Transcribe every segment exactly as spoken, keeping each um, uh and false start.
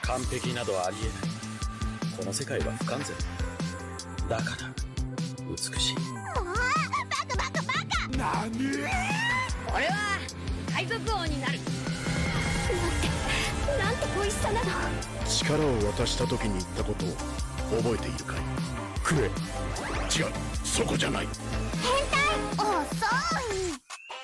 完璧などありえない。この世界は不完全。だから美しい。もうバカバカバカ。何？俺は海賊王になる。なんてなんて美味しさなの。力を渡した時に言ったことを覚えているかい？くれ。違う、そこじゃない。変態。遅い。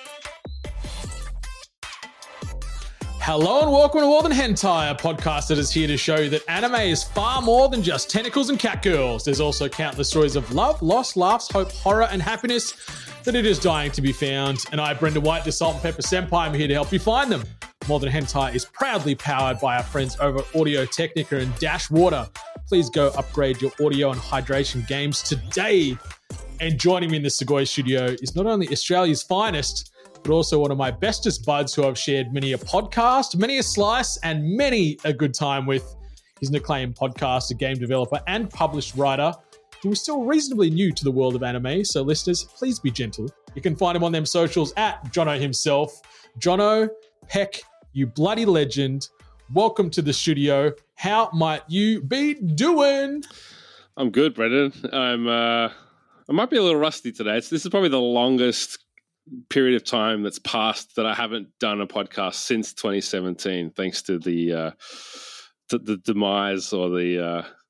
Hello and welcome to More Than Hentai, a podcast that is here to show you that anime is far more than just tentacles and catgirls. There's also countless stories of love, loss, laughs, hope, horror, and happiness that it is dying to be found. And I, Brendan White, the Salt and Pepper Senpai, I'm here to help you find them. More Than Hentai is proudly powered by our friends over at Audio Technica and Dash Water. Please go upgrade your audio and hydration games today. And joining me in the Segoy studio is not only Australia's finest, but also one of my bestest buds who I've shared many a podcast, many a slice, and many a good time with. He's an acclaimed podcaster, game developer, and published writer who is still reasonably new to the world of anime. So listeners, please be gentle. You can find him on them socials at Jono himself. Jono, heck, you bloody legend. Welcome to the studio. How might you be doing? I'm good, Brendan. I'm, uh, I might be a little rusty today. It's, this is probably the longest period of time that's passed that I haven't done a podcast since twenty seventeen, thanks to the uh, to the demise or the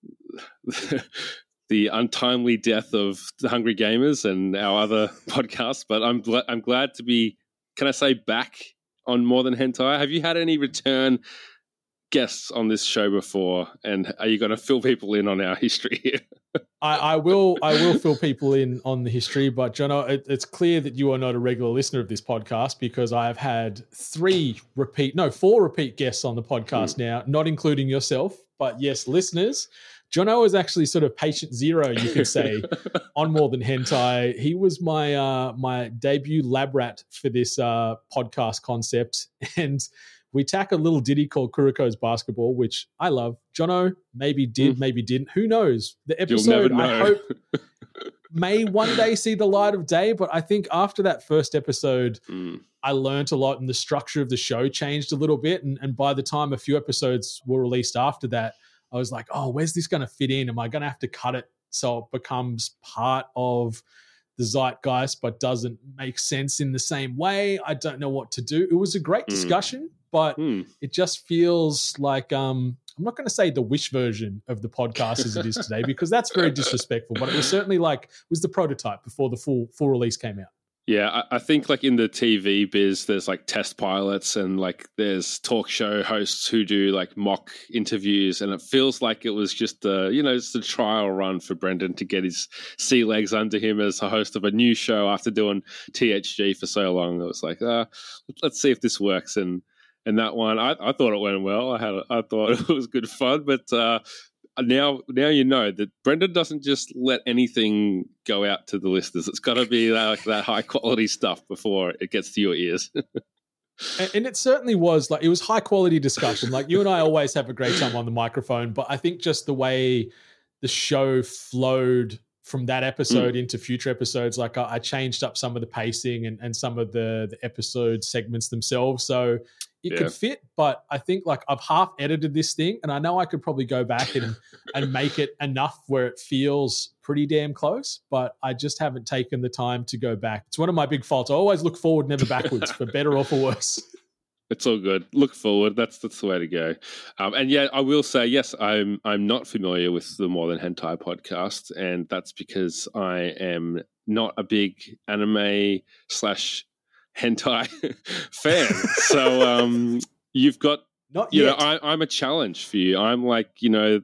uh, the untimely death of the Hungry Gamers and our other podcasts. But I'm gl- I'm glad to be, can I say, back on More Than Hentai. Have you had any return guests on this show before, and are you going to fill people in on our history here? I, I will I will fill people in on the history, but Jono, it, it's clear that you are not a regular listener of this podcast because I have had three repeat, no, four repeat guests on the podcast mm. now, not including yourself. But yes, listeners, Jono is actually sort of patient zero, you could say, on More Than Hentai. He was my uh, my debut lab rat for this uh, podcast concept, and we tack a little ditty called Kuroko's Basketball, which I love. Jono maybe did, mm. maybe didn't. Who knows? The episode, I hope, may one day see the light of day. But I think after that first episode, mm. I learned a lot and the structure of the show changed a little bit. And, and by the time a few episodes were released after that, I was like, oh, where's this going to fit in? Am I going to have to cut it so it becomes part of the zeitgeist but doesn't make sense in the same way? I don't know what to do. It was a great mm. discussion. But mm. it just feels like, um, I'm not going to say the Wish version of the podcast as it is today because that's very disrespectful, but it was certainly like, it was the prototype before the full full release came out. Yeah, I, I think like in the T V biz, there's like test pilots and like there's talk show hosts who do like mock interviews, and it feels like it was just a, you know, it's a trial run for Brendan to get his sea legs under him as a host of a new show after doing T H G for so long. It was like, uh, let's see if this works. And And that one, I, I thought it went well. I had, I thought it was good fun. But uh, now, now you know that Brendan doesn't just let anything go out to the listeners. It's got to be that, like that high quality stuff before it gets to your ears. and, and it certainly was like it was high quality discussion. Like you and I always have a great time on the microphone, but I think just the way the show flowed from that episode mm. into future episodes, like I, I changed up some of the pacing and, and some of the, the episode segments themselves. So it yeah. could fit, but I think like I've half edited this thing and I know I could probably go back and, and make it enough where it feels pretty damn close, but I just haven't taken the time to go back. It's one of my big faults. I always look forward, never backwards, for better or for worse. It's all good. Look forward. That's that's the way to go. Um, and yeah, I will say, yes, I'm I'm not familiar with the More Than Hentai podcast, and that's because I am not a big anime slash hentai fan. So um, you've got, not you yet. know, I, I'm a challenge for you. I'm like, you know,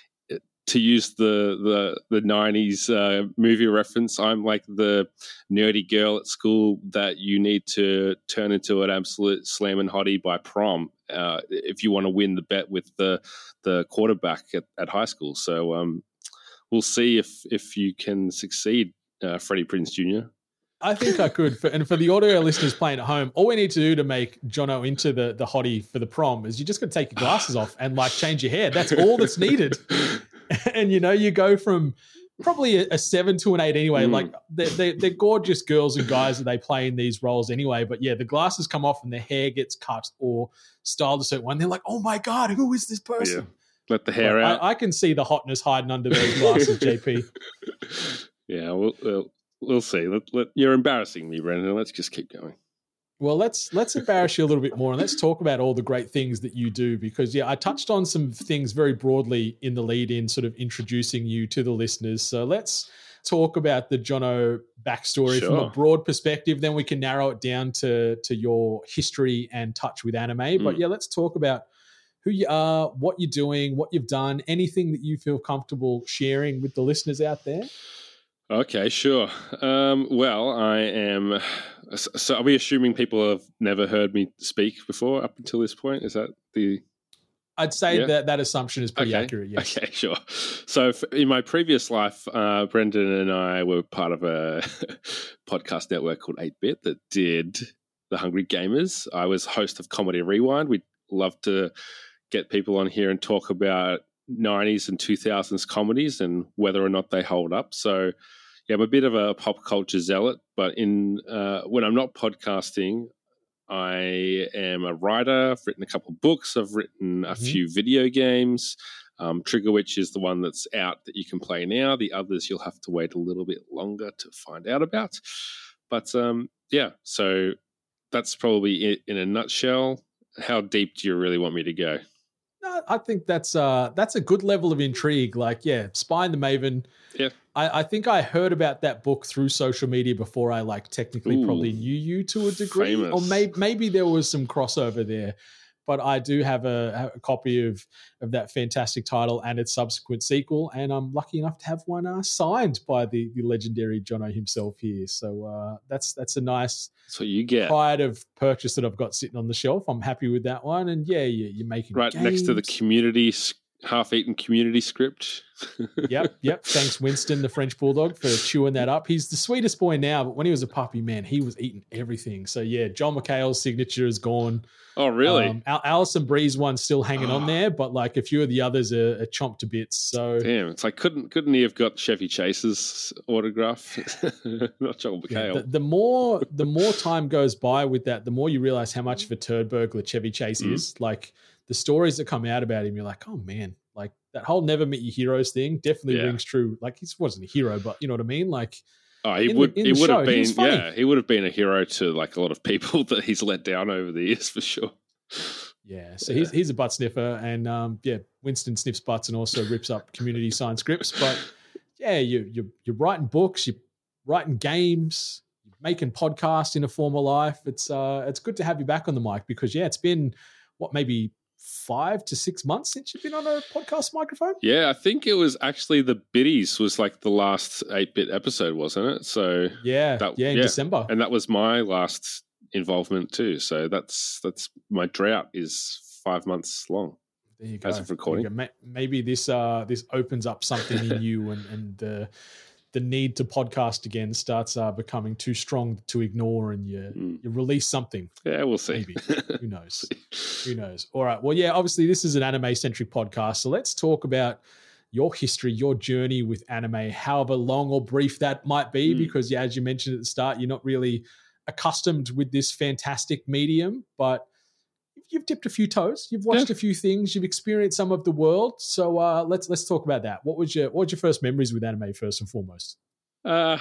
to use the the the nineties uh, movie reference, I'm like the nerdy girl at school that you need to turn into an absolute slamming hottie by prom uh, if you want to win the bet with the the quarterback at, at high school. So um, we'll see if if you can succeed, uh, Freddie Prinze Junior I think I could. For, and for the audio listeners playing at home, all we need to do to make Jono into the, the hottie for the prom is you just got to take your glasses off and like change your hair. That's all that's needed. And, you know, you go from probably a, a seven to an eight anyway. Mm. Like they're, they're, they're gorgeous girls and guys that they play in these roles anyway. But yeah, the glasses come off and their hair gets cut or styled a certain way. And they're like, oh my God, who is this person? Let the hair But out. I, I can see the hotness hiding under those glasses, J P. Yeah, we'll, we'll, we'll see. Let, let, you're embarrassing me, Brendan. Let's just keep going. Well, let's let's embarrass you a little bit more, and let's talk about all the great things that you do. Because yeah, I touched on some things very broadly in the lead-in, sort of introducing you to the listeners. So let's talk about the Jono backstory Sure. from a broad perspective. Then we can narrow it down to to your history and touch with anime. Mm. But yeah, let's talk about who you are, what you're doing, what you've done, anything that you feel comfortable sharing with the listeners out there. Okay, sure. Um, well, I am. So, are we assuming people have never heard me speak before up until this point? Is that the? I'd say yeah? that that assumption is pretty okay. accurate. Yes. Okay, sure. So, in my previous life, uh, Brendan and I were part of a podcast network called eight bit that did The Hungry Gamers. I was host of Comedy Rewind. We'd love to get people on here and talk about nineties and two thousands comedies and whether or not they hold up. So, yeah, I'm a bit of a pop culture zealot, but in uh, when I'm not podcasting, I am a writer. I've written a couple of books. I've written a mm-hmm. few video games. Um, Trigger Witch is the one that's out that you can play now. The others you'll have to wait a little bit longer to find out about. But um, yeah, so that's probably it in a nutshell. How deep do you really want me to go? No, I think that's uh that's a good level of intrigue. Like, yeah, Spy and the Maven. Yeah. I, I think I heard about that book through social media before I like technically Ooh, probably knew you to a degree. famous. Or maybe maybe there was some crossover there. But I do have a, a copy of of that fantastic title and its subsequent sequel, and I'm lucky enough to have one uh, signed by the, the legendary Jono himself here. So uh, that's that's a nice that's what you get. pride of purchase that I've got sitting on the shelf. I'm happy with that one, and yeah, you, you're making right games. Next to the community half-eaten community script. yep, yep. Thanks, Winston, the French bulldog, for chewing that up. He's the sweetest boy now, but when he was a puppy, man, he was eating everything. So yeah, John McHale's signature is gone. Oh, really? Um, Al- Alison Bree's one's still hanging oh. on there, but like a few of the others are, are chomped to bits. So damn, it's like couldn't couldn't he have got Chevy Chase's autograph? Not John McHale. Yeah, the, the more the more time goes by with that, the more you realize how much of a turd burglar Chevy Chase mm. is. Like the stories that come out about him, you're like, oh man, like that whole never meet your heroes thing definitely yeah. rings true. Like he wasn't a hero, but you know what I mean? Like oh, he in would the, he would show, have been he yeah, he would have been a hero to like a lot of people that he's let down over the years for sure. Yeah, so yeah. he's he's a butt sniffer, and um, yeah, Winston sniffs butts and also rips up community signed scripts. But yeah, you you you're writing books, you're writing games, you're making podcasts in a former life. It's uh it's good to have you back on the mic because yeah, it's been what maybe five to six months since you've been on a podcast microphone. Yeah, I think it was actually the Biddies was like the last eight bit episode, wasn't it? So yeah, that, yeah, in yeah. December, and that was my last involvement too. So that's that's my drought is five months long. There you go. As of recording, maybe this uh this opens up something in you, and and the the need to podcast again starts uh, becoming too strong to ignore, and you mm. you release something. Yeah, we'll see. Maybe who knows? Who knows? All right. Well, yeah. Obviously, this is an anime centric podcast, so let's talk about your history, your journey with anime, however long or brief that might be, mm. because yeah, as you mentioned at the start, you're not really accustomed with this fantastic medium, but you've dipped a few toes, you've watched yeah. a few things, you've experienced some of the world. So uh, let's let's talk about that. What was your what was your first memories with anime first and foremost? Uh,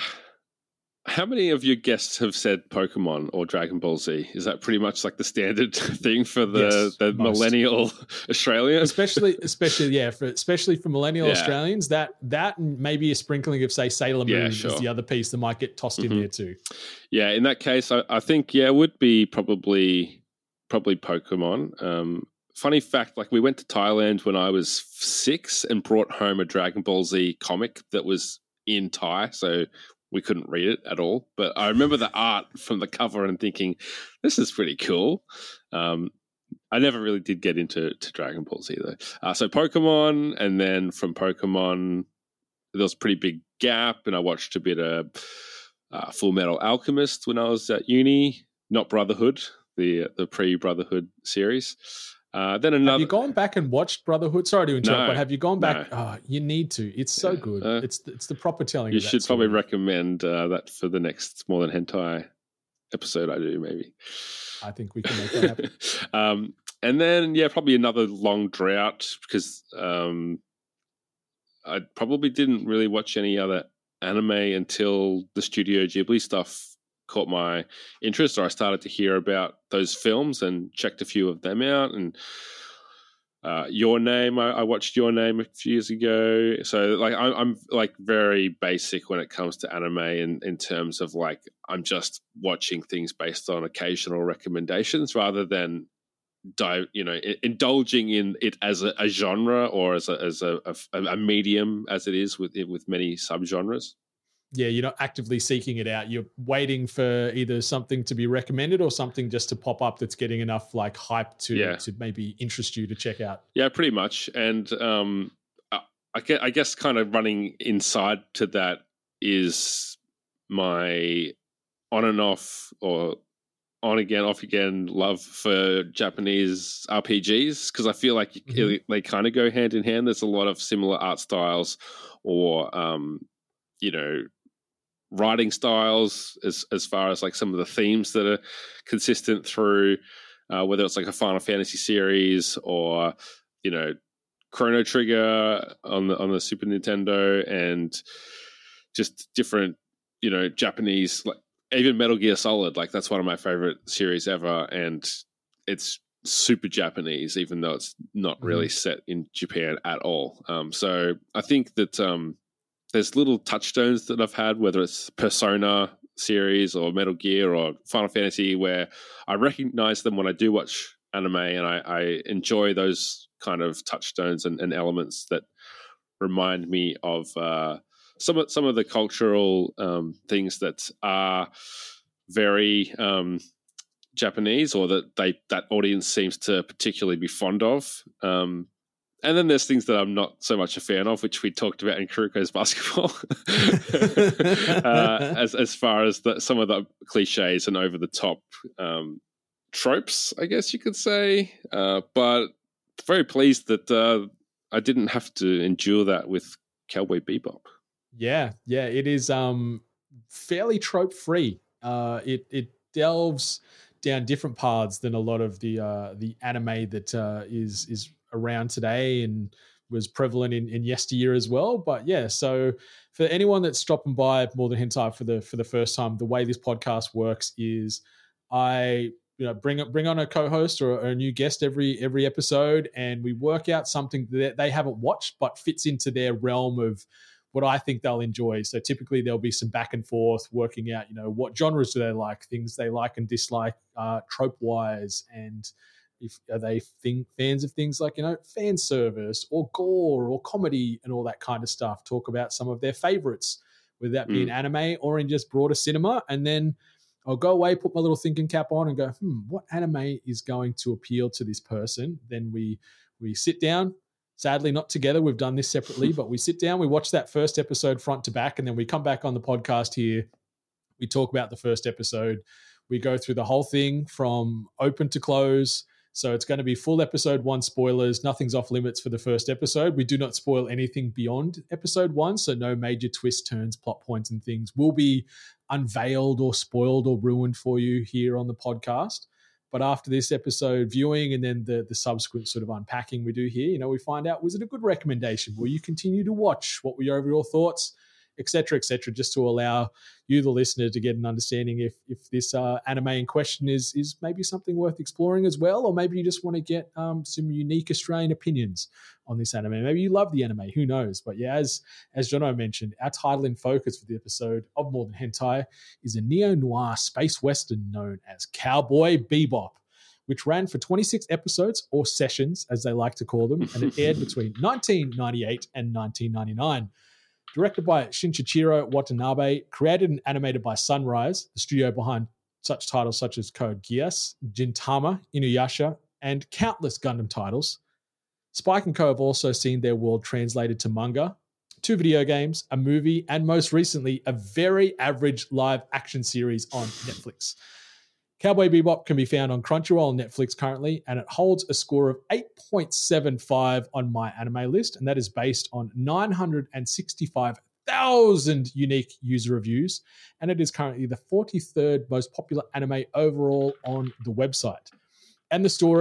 how many of your guests have said Pokemon or Dragon Ball Z? Is that pretty much like the standard thing for the, yes, the millennial Australian? Especially, especially yeah, for especially for millennial yeah. Australians, that that and maybe a sprinkling of say Sailor Moon yeah, sure. is the other piece that might get tossed mm-hmm. in there too. Yeah, in that case, I, I think yeah, it would be probably. Probably Pokemon. Um, funny fact, like we went to Thailand when I was six and brought home a Dragon Ball Z comic that was in Thai, so we couldn't read it at all. But I remember the art from the cover and thinking, this is pretty cool. Um, I never really did get into to Dragon Ball Z though. Uh, so Pokemon, and then from Pokemon, there was a pretty big gap, and I watched a bit of uh, Full Metal Alchemist when I was at uni, not Brotherhood. The the pre-Brotherhood series. Uh, then another. Have you gone back and watched Brotherhood? Sorry to interrupt, no, but have you gone back? No. Oh, you need to. It's so yeah. good. Uh, it's it's the proper telling. You of that should story. probably recommend uh, that for the next More Than Hentai episode I do, maybe. I think we can make that happen. um, and then, yeah, probably another long drought because um, I probably didn't really watch any other anime until the Studio Ghibli stuff caught my interest, or I started to hear about those films and checked a few of them out. And uh, Your Name, I, I watched Your Name a few years ago. So like I, I'm like very basic when it comes to anime in, in terms of like I'm just watching things based on occasional recommendations rather than dive, you know, indulging in it as a, a genre or as a as a, a, a medium as it is with with many subgenres. Yeah, you're not actively seeking it out. You're waiting for either something to be recommended or something just to pop up that's getting enough like hype to yeah. to maybe interest you to check out. Yeah, pretty much. And um, I guess, I guess kind of running inside to that is my on and off or on again, off again love for Japanese R P Gs, because I feel like mm-hmm. they kind of go hand in hand. There's a lot of similar art styles or, um, you know, writing styles as as far as like some of the themes that are consistent through uh, whether it's like a Final Fantasy series or, you know, Chrono Trigger on the on the Super Nintendo, and just different, you know, Japanese, like even Metal Gear Solid, like that's one of my favorite series ever, and it's super Japanese even though it's not really mm-hmm. set in Japan at all. Um, so I think that um, there's little touchstones that I've had, whether it's Persona series or Metal Gear or Final Fantasy, where I recognize them when I do watch anime, and I, I enjoy those kind of touchstones and, and elements that remind me of uh, some of some of the cultural um, things that are very um, Japanese, or that they that audience seems to particularly be fond of. Um, And then there's things that I'm not so much a fan of, which we talked about in Kuroko's Basketball, uh, as as far as the, some of the cliches and over the top um, tropes, I guess you could say. Uh, but very pleased that uh, I didn't have to endure that with Cowboy Bebop. Yeah, yeah, it is um, fairly trope free. Uh, it it delves down different paths than a lot of the uh, the anime that uh, is is. around today and was prevalent in, in yesteryear as well. But yeah, so for anyone that's stopping by More Than Hentai for the for the first time, the way this podcast works is I you know bring bring on a co-host or a new guest every every episode, and we work out something that they haven't watched but fits into their realm of what I think they'll enjoy. So typically there'll be some back and forth working out, you know, what genres do they like, things they like and dislike uh, trope-wise, and if are they think, fans of things like, you know, fan service or gore or comedy and all that kind of stuff. Talk about some of their favorites, whether that be mm. in anime or in just broader cinema. And then I'll go away, put my little thinking cap on and go, hmm, what anime is going to appeal to this person? Then we we sit down, sadly not together. We've done this separately, but we sit down, we watch that first episode front to back, and then we come back on the podcast here. We talk about the first episode. We go through the whole thing from open to close. So it's going to be full episode one spoilers. Nothing's off limits for the first episode. We do not spoil anything beyond episode one. So no major twists, turns, plot points and things will be unveiled or spoiled or ruined for you here on the podcast. But after this episode viewing and then the, the subsequent sort of unpacking we do here, you know, we find out, was it a good recommendation? Will you continue to watch? What were your overall thoughts? Et cetera, et cetera, just to allow you, the listener, to get an understanding if if this uh, anime in question is is maybe something worth exploring as well, or maybe you just want to get um, some unique Australian opinions on this anime. Maybe you love the anime, who knows? But yeah, as as Jono mentioned, our title in focus for the episode of More Than Hentai is a neo-noir space western known as Cowboy Bebop, which ran for twenty-six episodes, or sessions as they like to call them, and it aired between nineteen ninety-eight and nineteen ninety-nine. Directed by Shinichiro Watanabe, created and animated by Sunrise, the studio behind such titles such as Code Geass, Gintama, Inuyasha, and countless Gundam titles. Spike and Co have also seen their world translated to manga, two video games, a movie, and most recently, a very average live action series on Netflix. Cowboy Bebop can be found on Crunchyroll and Netflix currently, and it holds a score of eight point seven five on my anime list, and that is based on nine hundred sixty-five thousand unique user reviews, and it is currently the forty-third most popular anime overall on the website. And the story,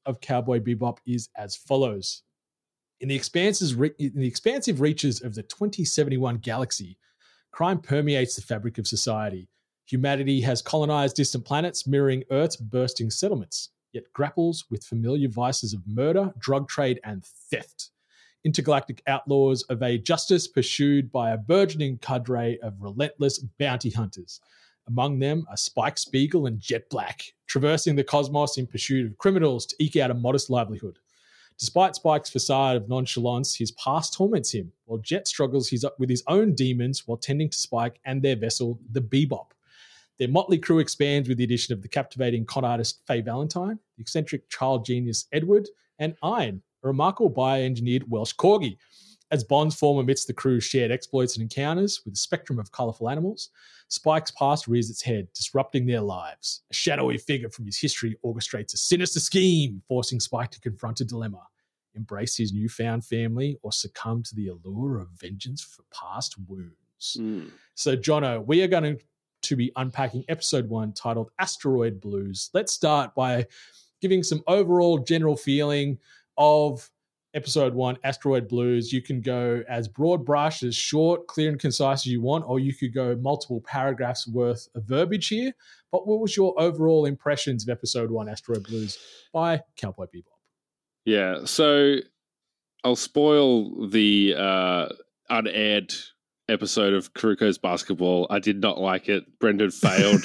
of Cowboy Bebop is as follows. In the expanses, in the expansive reaches of the twenty seventy-one galaxy, crime permeates the fabric of society. Humanity has colonized distant planets, mirroring Earth's bursting settlements, yet grapples with familiar vices of murder, drug trade, and theft. Intergalactic outlaws evade justice, pursued by a burgeoning cadre of relentless bounty hunters. Among them are Spike Spiegel and Jet Black, traversing the cosmos in pursuit of criminals to eke out a modest livelihood. Despite Spike's facade of nonchalance, his past torments him, while Jet struggles with his own demons while tending to Spike and their vessel, the Bebop. Their motley crew expands with the addition of the captivating con artist Faye Valentine, the eccentric child genius Edward, and Iron, a remarkable bioengineered Welsh corgi. As bonds form amidst the crew's shared exploits and encounters with a spectrum of colourful animals, Spike's past rears its head, disrupting their lives. A shadowy figure from his history orchestrates a sinister scheme, forcing Spike to confront a dilemma: embrace his newfound family or succumb to the allure of vengeance for past wounds. Mm. So, Jono, we are going to be unpacking episode one titled Asteroid Blues. Let's start by giving some overall general feeling of episode one, Asteroid Blues. You can go as broad brush, as short, clear and concise as you want, or you could go multiple paragraphs worth of verbiage here. But what was your overall impressions of episode one, Asteroid Blues by Cowboy Bebop? Yeah, so I'll spoil the uh, unaired episode of Kuroko's Basketball. I did not like it. Brendan failed.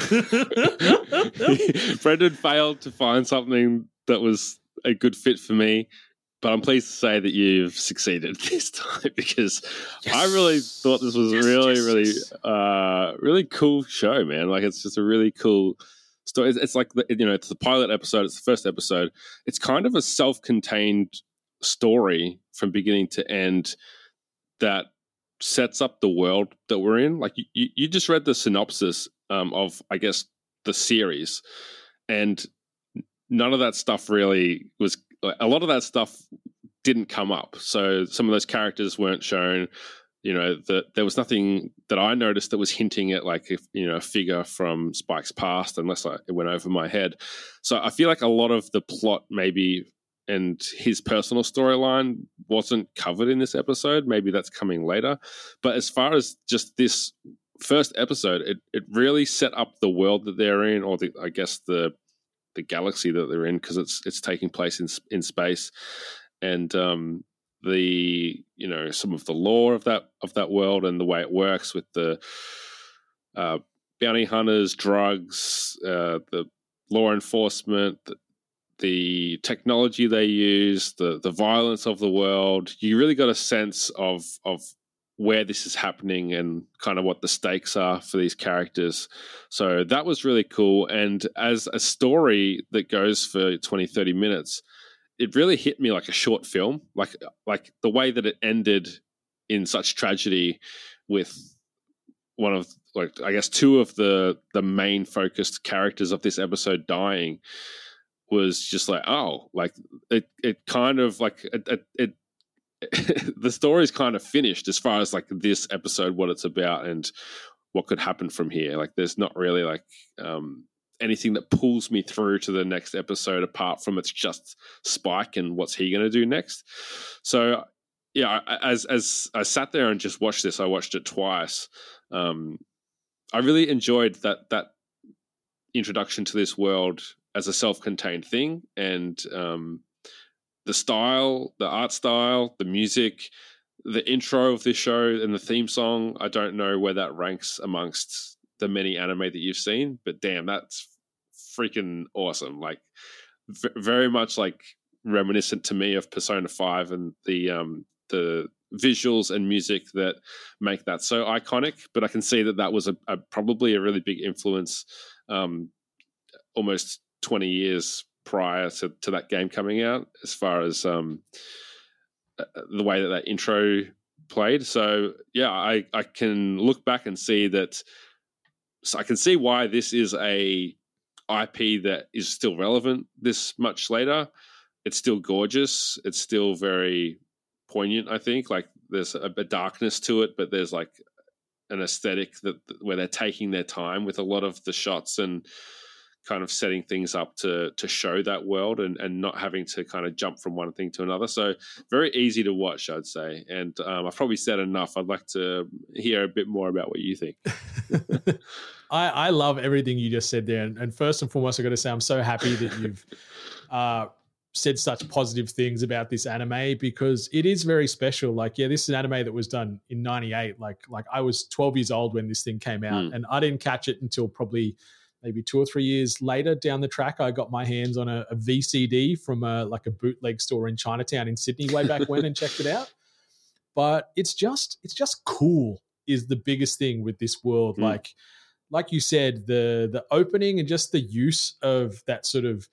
Brendan failed to find something that was a good fit for me. But I'm pleased to say that you've succeeded this time, because yes. I really thought this was yes, really, yes, really, yes. Uh, really cool show, man. Like, it's just a really cool story. It's, it's like, the, you know, it's the pilot episode. It's the first episode. It's kind of a self-contained story from beginning to end that sets up the world that we're in. Like, you, you just read the synopsis um, of, I guess, the series, and none of that stuff really was. A lot of that stuff didn't come up. So some of those characters weren't shown. You know, the, there was nothing that I noticed that was hinting at, like, if, you know, a figure from Spike's past, unless I, it went over my head. So I feel like a lot of the plot maybe and his personal storyline wasn't covered in this episode. Maybe that's coming later. But as far as just this first episode, it, it really set up the world that they're in, or the, I guess the the galaxy that they're in, because it's it's taking place in in space, and um, the you know some of the lore of that of that world and the way it works with the uh, bounty hunters, drugs, uh, the law enforcement, the, the technology they use, the the violence of the world. You really got a sense of of where this is happening and kind of what the stakes are for these characters. So that was really cool. And as a story that goes for twenty, thirty minutes, it really hit me like a short film, like, like the way that it ended in such tragedy with one of, like, I guess two of the, the main focused characters of this episode dying was just like, oh, like it, it kind of like it, it, it the story's kind of finished as far as like this episode, what it's about and what could happen from here. Like, there's not really like um, anything that pulls me through to the next episode apart from it's just Spike and what's he going to do next. So yeah, as as I sat there and just watched this, I watched it twice. Um, I really enjoyed that that introduction to this world as a self-contained thing, and um, the style, the art style, the music, the intro of this show and the theme song, I don't know where that ranks amongst the many anime that you've seen, but damn, that's freaking awesome. Like, v- very much like reminiscent to me of Persona five and the um, the visuals and music that make that so iconic. But I can see that that was a, a probably a really big influence um, almost twenty years prior to, to that game coming out, as far as um, the way that that intro played. So yeah, I, I can look back and see that. So I can see why this is a I P that is still relevant this much later. It's still gorgeous. It's still very poignant. I think like there's a, a darkness to it, but there's like an aesthetic that where they're taking their time with a lot of the shots and kind of setting things up to to show that world and, and not having to kind of jump from one thing to another. So very easy to watch, I'd say. And um, I've probably said enough. I'd like to hear a bit more about what you think. I, I love everything you just said there. And, and first and foremost, I got to say, I'm so happy that you've uh, said such positive things about this anime, because it is very special. Like, yeah, this is an anime that was done in ninety-eight. Like, like I was twelve years old when this thing came out, mm. and I didn't catch it until probably maybe two or three years later down the track. I got my hands on a, a V C D from a, like a bootleg store in Chinatown in Sydney way back when and checked it out. But it's just, it's just cool is the biggest thing with this world. Mm. Like, like you said, the, the opening and just the use of that sort of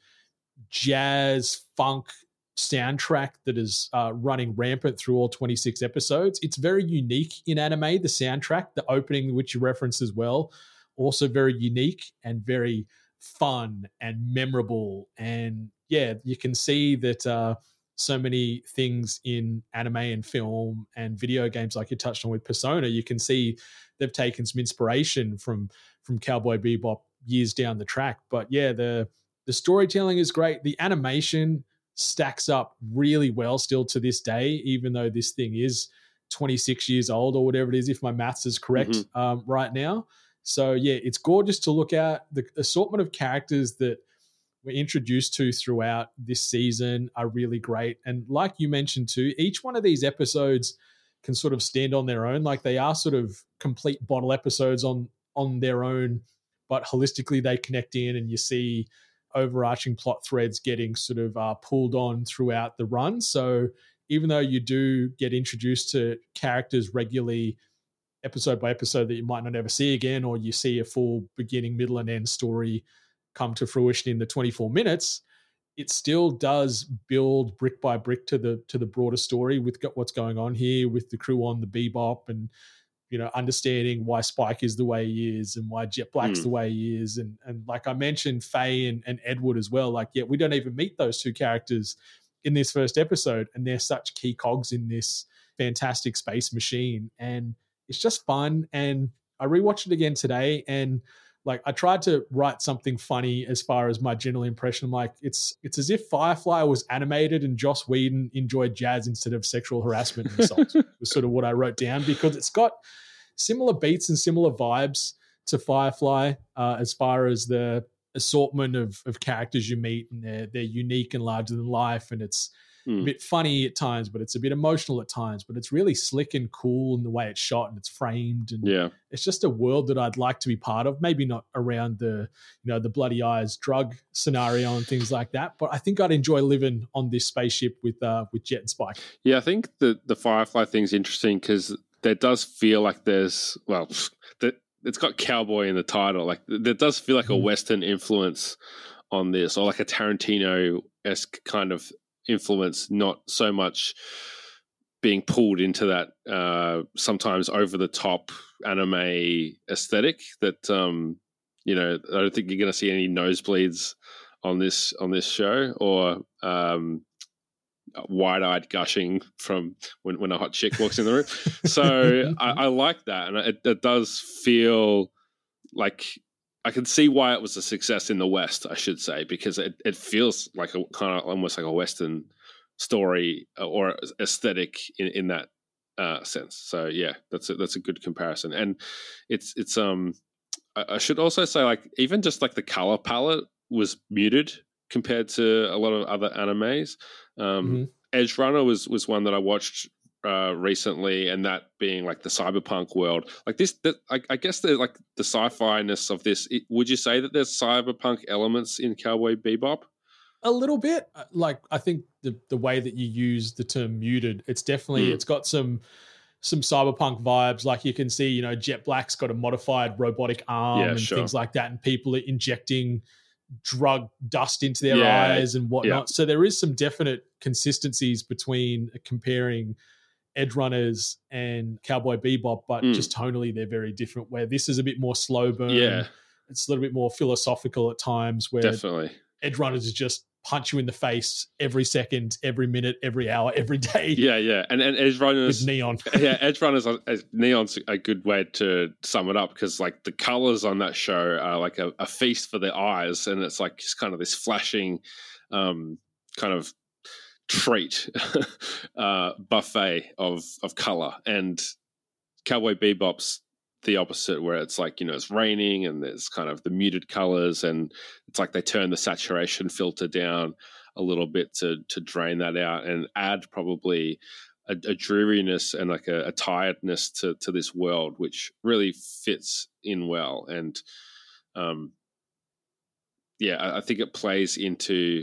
jazz funk soundtrack that is uh, running rampant through all twenty-six episodes. It's very unique in anime, the soundtrack, the opening, which you referenced as well. Also very unique and very fun and memorable. And yeah, you can see that uh, so many things in anime and film and video games, like you touched on with Persona, you can see they've taken some inspiration from from Cowboy Bebop years down the track. But yeah, the the storytelling is great. The animation stacks up really well still to this day, even though this thing is twenty-six years old or whatever it is, if my maths is correct mm-hmm. um, right now. So yeah, it's gorgeous to look at. The assortment of characters that we're introduced to throughout this season are really great. And like you mentioned too, each one of these episodes can sort of stand on their own. Like, they are sort of complete bottle episodes on, on their own, but holistically they connect in, and you see overarching plot threads getting sort of uh, pulled on throughout the run. So even though you do get introduced to characters regularly, episode by episode, that you might not ever see again, or you see a full beginning, middle, and end story come to fruition in the twenty-four minutes, it still does build brick by brick to the to the broader story with what's going on here with the crew on the Bebop, and you know, understanding why Spike is the way he is and why Jet Black's mm. the way he is, and and like I mentioned, Faye and, and Edward as well. Like, yeah, we don't even meet those two characters in this first episode, and they're such key cogs in this fantastic space machine. And it's just fun. And I rewatched it again today, and like I tried to write something funny as far as my general impression. I'm like, it's it's as if Firefly was animated and Joss Whedon enjoyed jazz instead of sexual harassment and assault. Was sort of what I wrote down, because it's got similar beats and similar vibes to Firefly uh, as far as the assortment of, of characters you meet, and they're, they're unique and larger than life, and it's a bit funny at times, but it's a bit emotional at times, but it's really slick and cool in the way it's shot and it's framed. And yeah, it's just a world that I'd like to be part of. Maybe not around the, you know, the bloody eyes drug scenario and things like that, but I think I'd enjoy living on this spaceship with, uh, with Jet and Spike. Yeah. I think the, the Firefly thing's interesting because there does feel like there's, well, that it's got cowboy in the title. Like, there does feel like mm. a Western influence on this, or like a Tarantino-esque kind of influence, not so much being pulled into that uh, sometimes over the top anime aesthetic that um, you know, I don't think you're going to see any nosebleeds on this on this show, or um, wide-eyed gushing from when, when a hot chick walks in the room. So I, I like that, and it, it does feel like I can see why it was a success in the West, I should say, because it, it feels like a kind of almost like a Western story or aesthetic in, in that uh, sense. So yeah, that's a, that's a good comparison. And it's, it's, um, I, I should also say, like, even just like the color palette was muted compared to a lot of other animes. Um, mm-hmm. Edge Runner was, was one that I watched uh recently, and that being like the cyberpunk world, like this that I, I guess the like the sci-fi-ness of this, it, would you say that there's cyberpunk elements in Cowboy Bebop? A little bit. Like, I think the the way that you use the term muted, it's definitely mm. it's got some some cyberpunk vibes. Like, you can see, you know, Jet Black's got a modified robotic arm yeah, and sure. things like that, and people are injecting drug dust into their yeah, eyes and whatnot. Yeah. So there is some definite consistencies between comparing Edge Runners and Cowboy Bebop, but mm. just tonally they're very different, where this is a bit more slow burn. Yeah. It's a little bit more philosophical at times, where definitely Edge Runners is just punch you in the face every second, every minute, every hour, every day. Yeah, yeah. And and Edge Runners with neon. yeah, Edge Runners uh, neon's a good way to sum it up, because like the colors on that show are like a, a feast for the eyes, and it's like just kind of this flashing um kind of treat uh buffet of of color. And Cowboy Bebop's the opposite, where it's like, you know, it's raining and there's kind of the muted colors, and it's like they turn the saturation filter down a little bit to to drain that out and add probably a, a dreariness and like a, a tiredness to to this world, which really fits in well. And um yeah, I, I think it plays into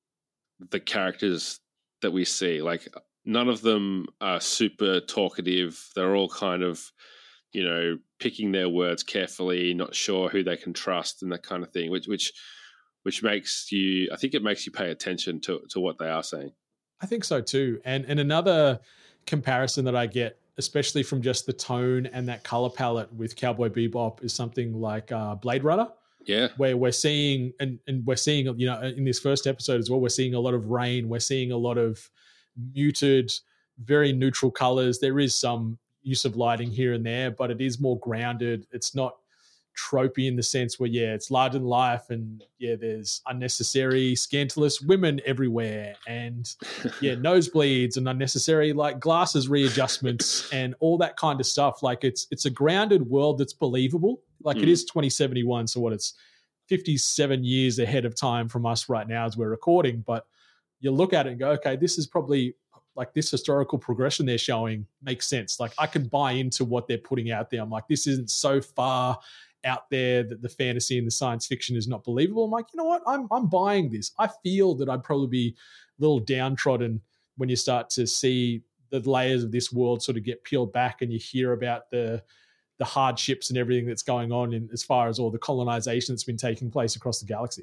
the characters that we see. Like, none of them are super talkative. They're all kind of, you know, picking their words carefully, not sure who they can trust, and that kind of thing, which which which makes you, I think it makes you pay attention to to what they are saying. I think so too. And and another comparison that I get, especially from just the tone and that color palette with Cowboy Bebop, is something like uh, Blade Runner. Yeah, where we're seeing, and, and we're seeing, you know, in this first episode as well, we're seeing a lot of rain. We're seeing a lot of muted, very neutral colors. There is some use of lighting here and there, but it is more grounded. It's not tropey in the sense where, yeah, it's larger than life, and yeah, there's unnecessary scandalous women everywhere, and yeah, nosebleeds and unnecessary like glasses readjustments and all that kind of stuff. Like, it's it's a grounded world that's believable. Like, mm. it is twenty seventy-one, so what, it's fifty-seven years ahead of time from us right now as we're recording, but you look at it and go, okay, this is probably like this historical progression they're showing makes sense. Like, I can buy into what they're putting out there. I'm like, this isn't so far out there that the fantasy and the science fiction is not believable. I'm like, you know what? I'm I'm buying this. I feel that I'd probably be a little downtrodden when you start to see the layers of this world sort of get peeled back, and you hear about the the hardships and everything that's going on in as far as all the colonization that's been taking place across the galaxy.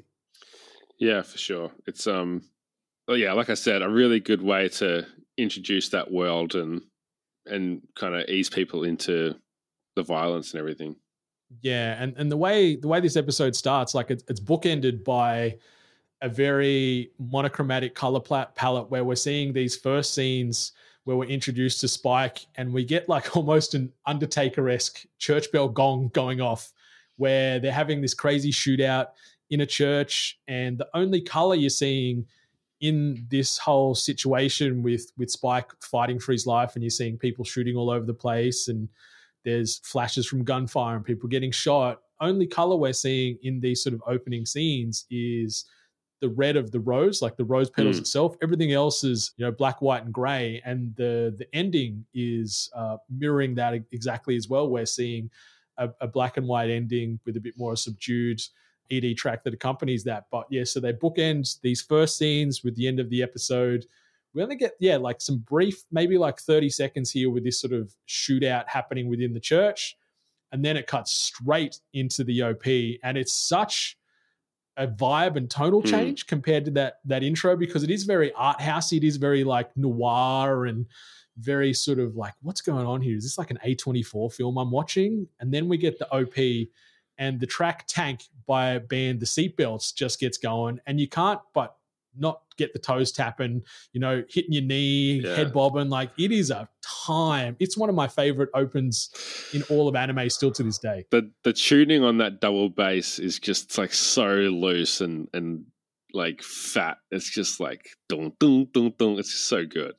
Yeah, for sure. It's um well, yeah, like I said, a really good way to introduce that world and and kind of ease people into the violence and everything. Yeah, and, and the way the way this episode starts, like it's, it's bookended by a very monochromatic color palette where we're seeing these first scenes where we're introduced to Spike, and we get like almost an Undertaker-esque church bell gong going off, where they're having this crazy shootout in a church, and the only color you're seeing in this whole situation with with Spike fighting for his life, and you're seeing people shooting all over the place, and there's flashes from gunfire and people getting shot. Only color we're seeing in these sort of opening scenes is the red of the rose, like the rose petals mm. itself. Everything else is, you know, black, white, and gray. And the the ending is uh, mirroring that exactly as well. We're seeing a, a black and white ending with a bit more subdued E D track that accompanies that. But yeah, so they bookend these first scenes with the end of the episode. We only get, yeah, like some brief, maybe like thirty seconds here with this sort of shootout happening within the church. And then it cuts straight into the O P. And it's such a vibe and tonal change mm. compared to that that intro, because it is very art housey. It is very like noir and very sort of like, what's going on here? Is this like an A twenty-four film I'm watching? And then we get the O P, and the track Tank by a band, The Seatbelts, just gets going. And you can't but not get the toes tapping, you know, hitting your knee, yeah. head bobbing. Like, it is a time. It's one of my favorite opens in all of anime still to this day. The the tuning on that double bass is just like so loose and and like fat. It's just like dun dun dun dun. It's just so good.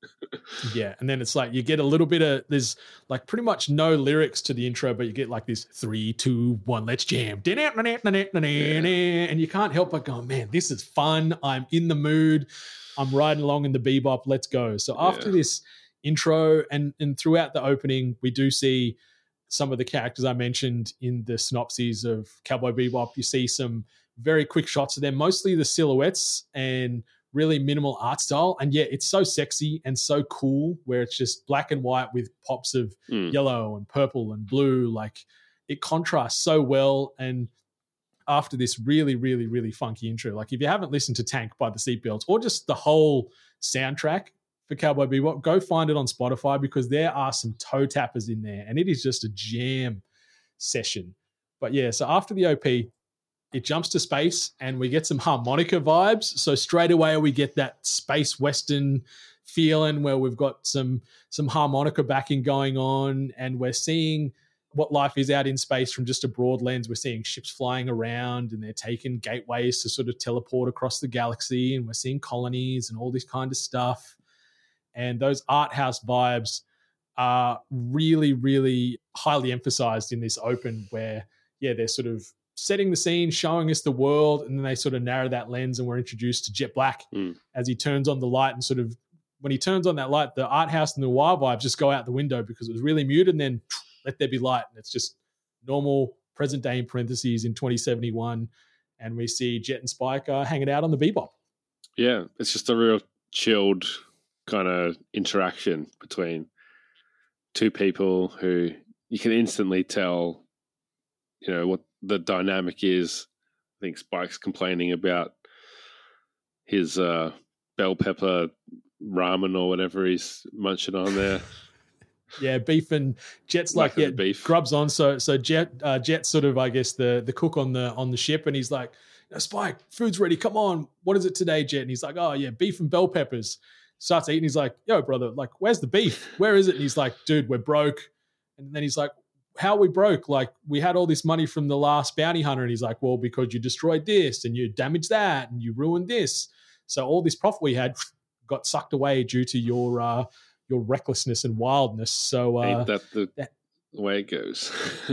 Yeah, and then it's like you get a little bit of, there's like pretty much no lyrics to the intro, but you get like this three, two, one, let's jam. Yeah. And you can't help but go, man, this is fun. I'm in the mood. I'm riding along in the bebop. Let's go. So after yeah. this intro and, and throughout the opening, we do see some of the characters I mentioned in the synopses of Cowboy Bebop. You see some very quick shots of them, mostly the silhouettes and really minimal art style. And yeah, it's so sexy and so cool, where it's just black and white with pops of mm. yellow and purple and blue. Like, it contrasts so well. And after this really, really, really funky intro, like if you haven't listened to Tank by The Seatbelts or just the whole soundtrack for Cowboy Bebop, go find it on Spotify, because there are some toe tappers in there and it is just a jam session. But yeah, so after the O P, it jumps to space and we get some harmonica vibes. So straight away we get that space western feeling where we've got some some harmonica backing going on, and we're seeing what life is out in space from just a broad lens. We're seeing ships flying around and they're taking gateways to sort of teleport across the galaxy, and we're seeing colonies and all this kind of stuff. And those art house vibes are really, really highly emphasized in this open where, yeah, they're sort of setting the scene, showing us the world, and then they sort of narrow that lens and we're introduced to Jet Black mm. as he turns on the light, and sort of when he turns on that light, the art house and the noir vibes just go out the window because it was really muted, and then let there be light. And it's just normal present day in parentheses in twenty seventy-one. And we see Jet and Spike uh, hanging out on the Bebop. Yeah, it's just a real chilled kind of interaction between two people who you can instantly tell, you know, what the dynamic is. I think Spike's complaining about his uh, bell pepper ramen or whatever he's munching on there. Yeah, beef, and Jet's like, yeah, beef. grubs on. So so Jet uh, Jet's sort of, I guess, the the cook on the on the ship, and he's like, Spike, food's ready. Come on, what is it today, Jet? And he's like, oh yeah, beef and bell peppers. Starts eating. He's like, yo, brother, like, where's the beef? Where is it? And he's like, dude, we're broke. And then he's like, how are we broke? Like, we had all this money from the last bounty hunter. And he's like, well, because you destroyed this and you damaged that and you ruined this. So all this profit we had got sucked away due to your uh, your recklessness and wildness. So uh, ain't that the that, way it goes?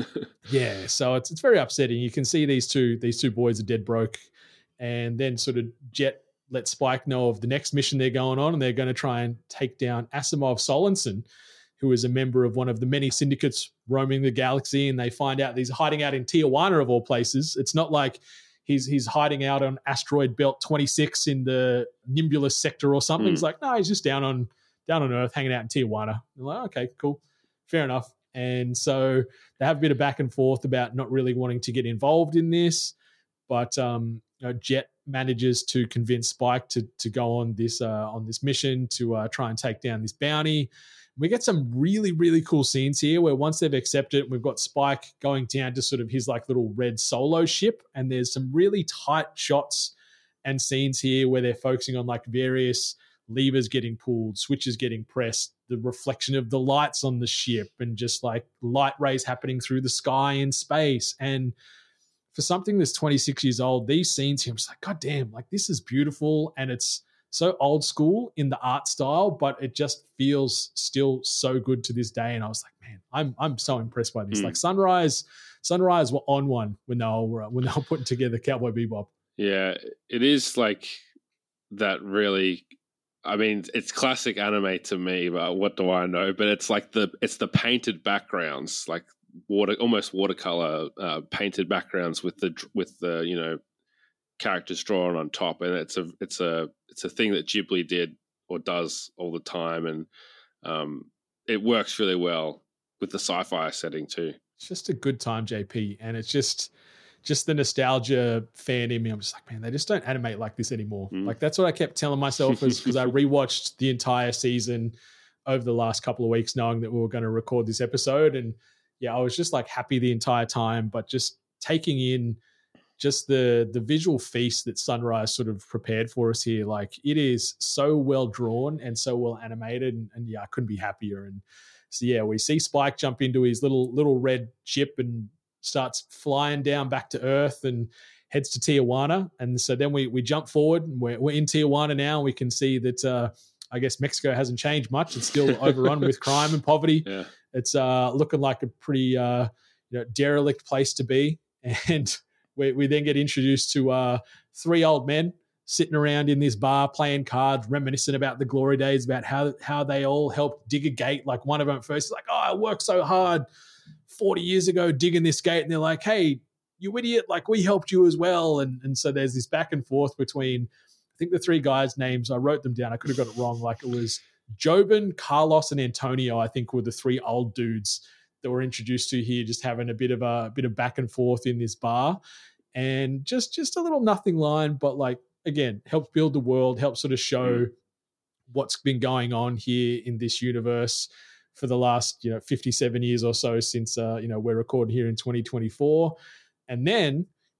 yeah, so it's it's very upsetting. You can see these two these two boys are dead broke, and then sort of Jet let Spike know of the next mission they're going on, and they're going to try and take down Asimov Solensen, who is a member of one of the many syndicates roaming the galaxy. And they find out he's hiding out in Tijuana of all places. It's not like he's he's hiding out on asteroid belt twenty-six in the Nimbulus sector or something. Mm. He's like, no, he's just down on down on Earth, hanging out in Tijuana. They're like, okay, cool, fair enough. And so they have a bit of back and forth about not really wanting to get involved in this, but um, you know, Jet manages to convince Spike to to go on this uh, on this mission to uh, try and take down this bounty. We get some really, really cool scenes here where once they've accepted, we've got Spike going down to sort of his like little red solo ship, and there's some really tight shots and scenes here where they're focusing on like various levers getting pulled, switches getting pressed, the reflection of the lights on the ship, and just like light rays happening through the sky in space. And for something that's twenty-six years old, these scenes here, I'm just like, God damn, like this is beautiful. And it's so old school in the art style, but it just feels still so good to this day. And I was like, man, I'm I'm so impressed by this. Mm. Like Sunrise, Sunrise were on one when they were when they were putting together Cowboy Bebop. Yeah, it is like that really. I mean, it's classic anime to me, but what do I know? But it's like the it's the painted backgrounds, like water, almost watercolor uh, painted backgrounds with the with the you know characters drawn on top, and it's a it's a it's a thing that Ghibli did or does all the time, and um, it works really well with the sci-fi setting too. It's just a good time, J P, and it's just. Just the nostalgia fan in me. I'm just like, man, they just don't animate like this anymore. Mm. Like that's what I kept telling myself is because I rewatched the entire season over the last couple of weeks, knowing that we were going to record this episode. And yeah, I was just like happy the entire time, but just taking in just the the visual feast that Sunrise sort of prepared for us here. Like it is so well drawn and so well animated, and, and yeah, I couldn't be happier. And so yeah, we see Spike jump into his little little red ship and starts flying down back to Earth and heads to Tijuana. And so then we we jump forward and we're, we're in Tijuana now. And we can see that uh, I guess Mexico hasn't changed much. It's still overrun with crime and poverty. Yeah. It's uh, looking like a pretty uh, you know derelict place to be. And we, we then get introduced to uh, three old men sitting around in this bar playing cards, reminiscing about the glory days, about how how they all helped dig a gate. Like one of them at first is like, oh, I worked so hard forty years ago digging this gate, and they're like, hey, you idiot, like we helped you as well. And and so there's this back and forth between, I think the three guys' names, I wrote them down, I could have got it wrong, like it was Jobin, Carlos, and Antonio, I think were the three old dudes that were introduced to here, just having a bit of a, a bit of back and forth in this bar. And just just a little nothing line, but like, again, helps build the world, helps sort of show mm. what's been going on here in this universe for the last, you know, fifty-seven years or so since, uh, you know, we're recording here in twenty twenty-four. And then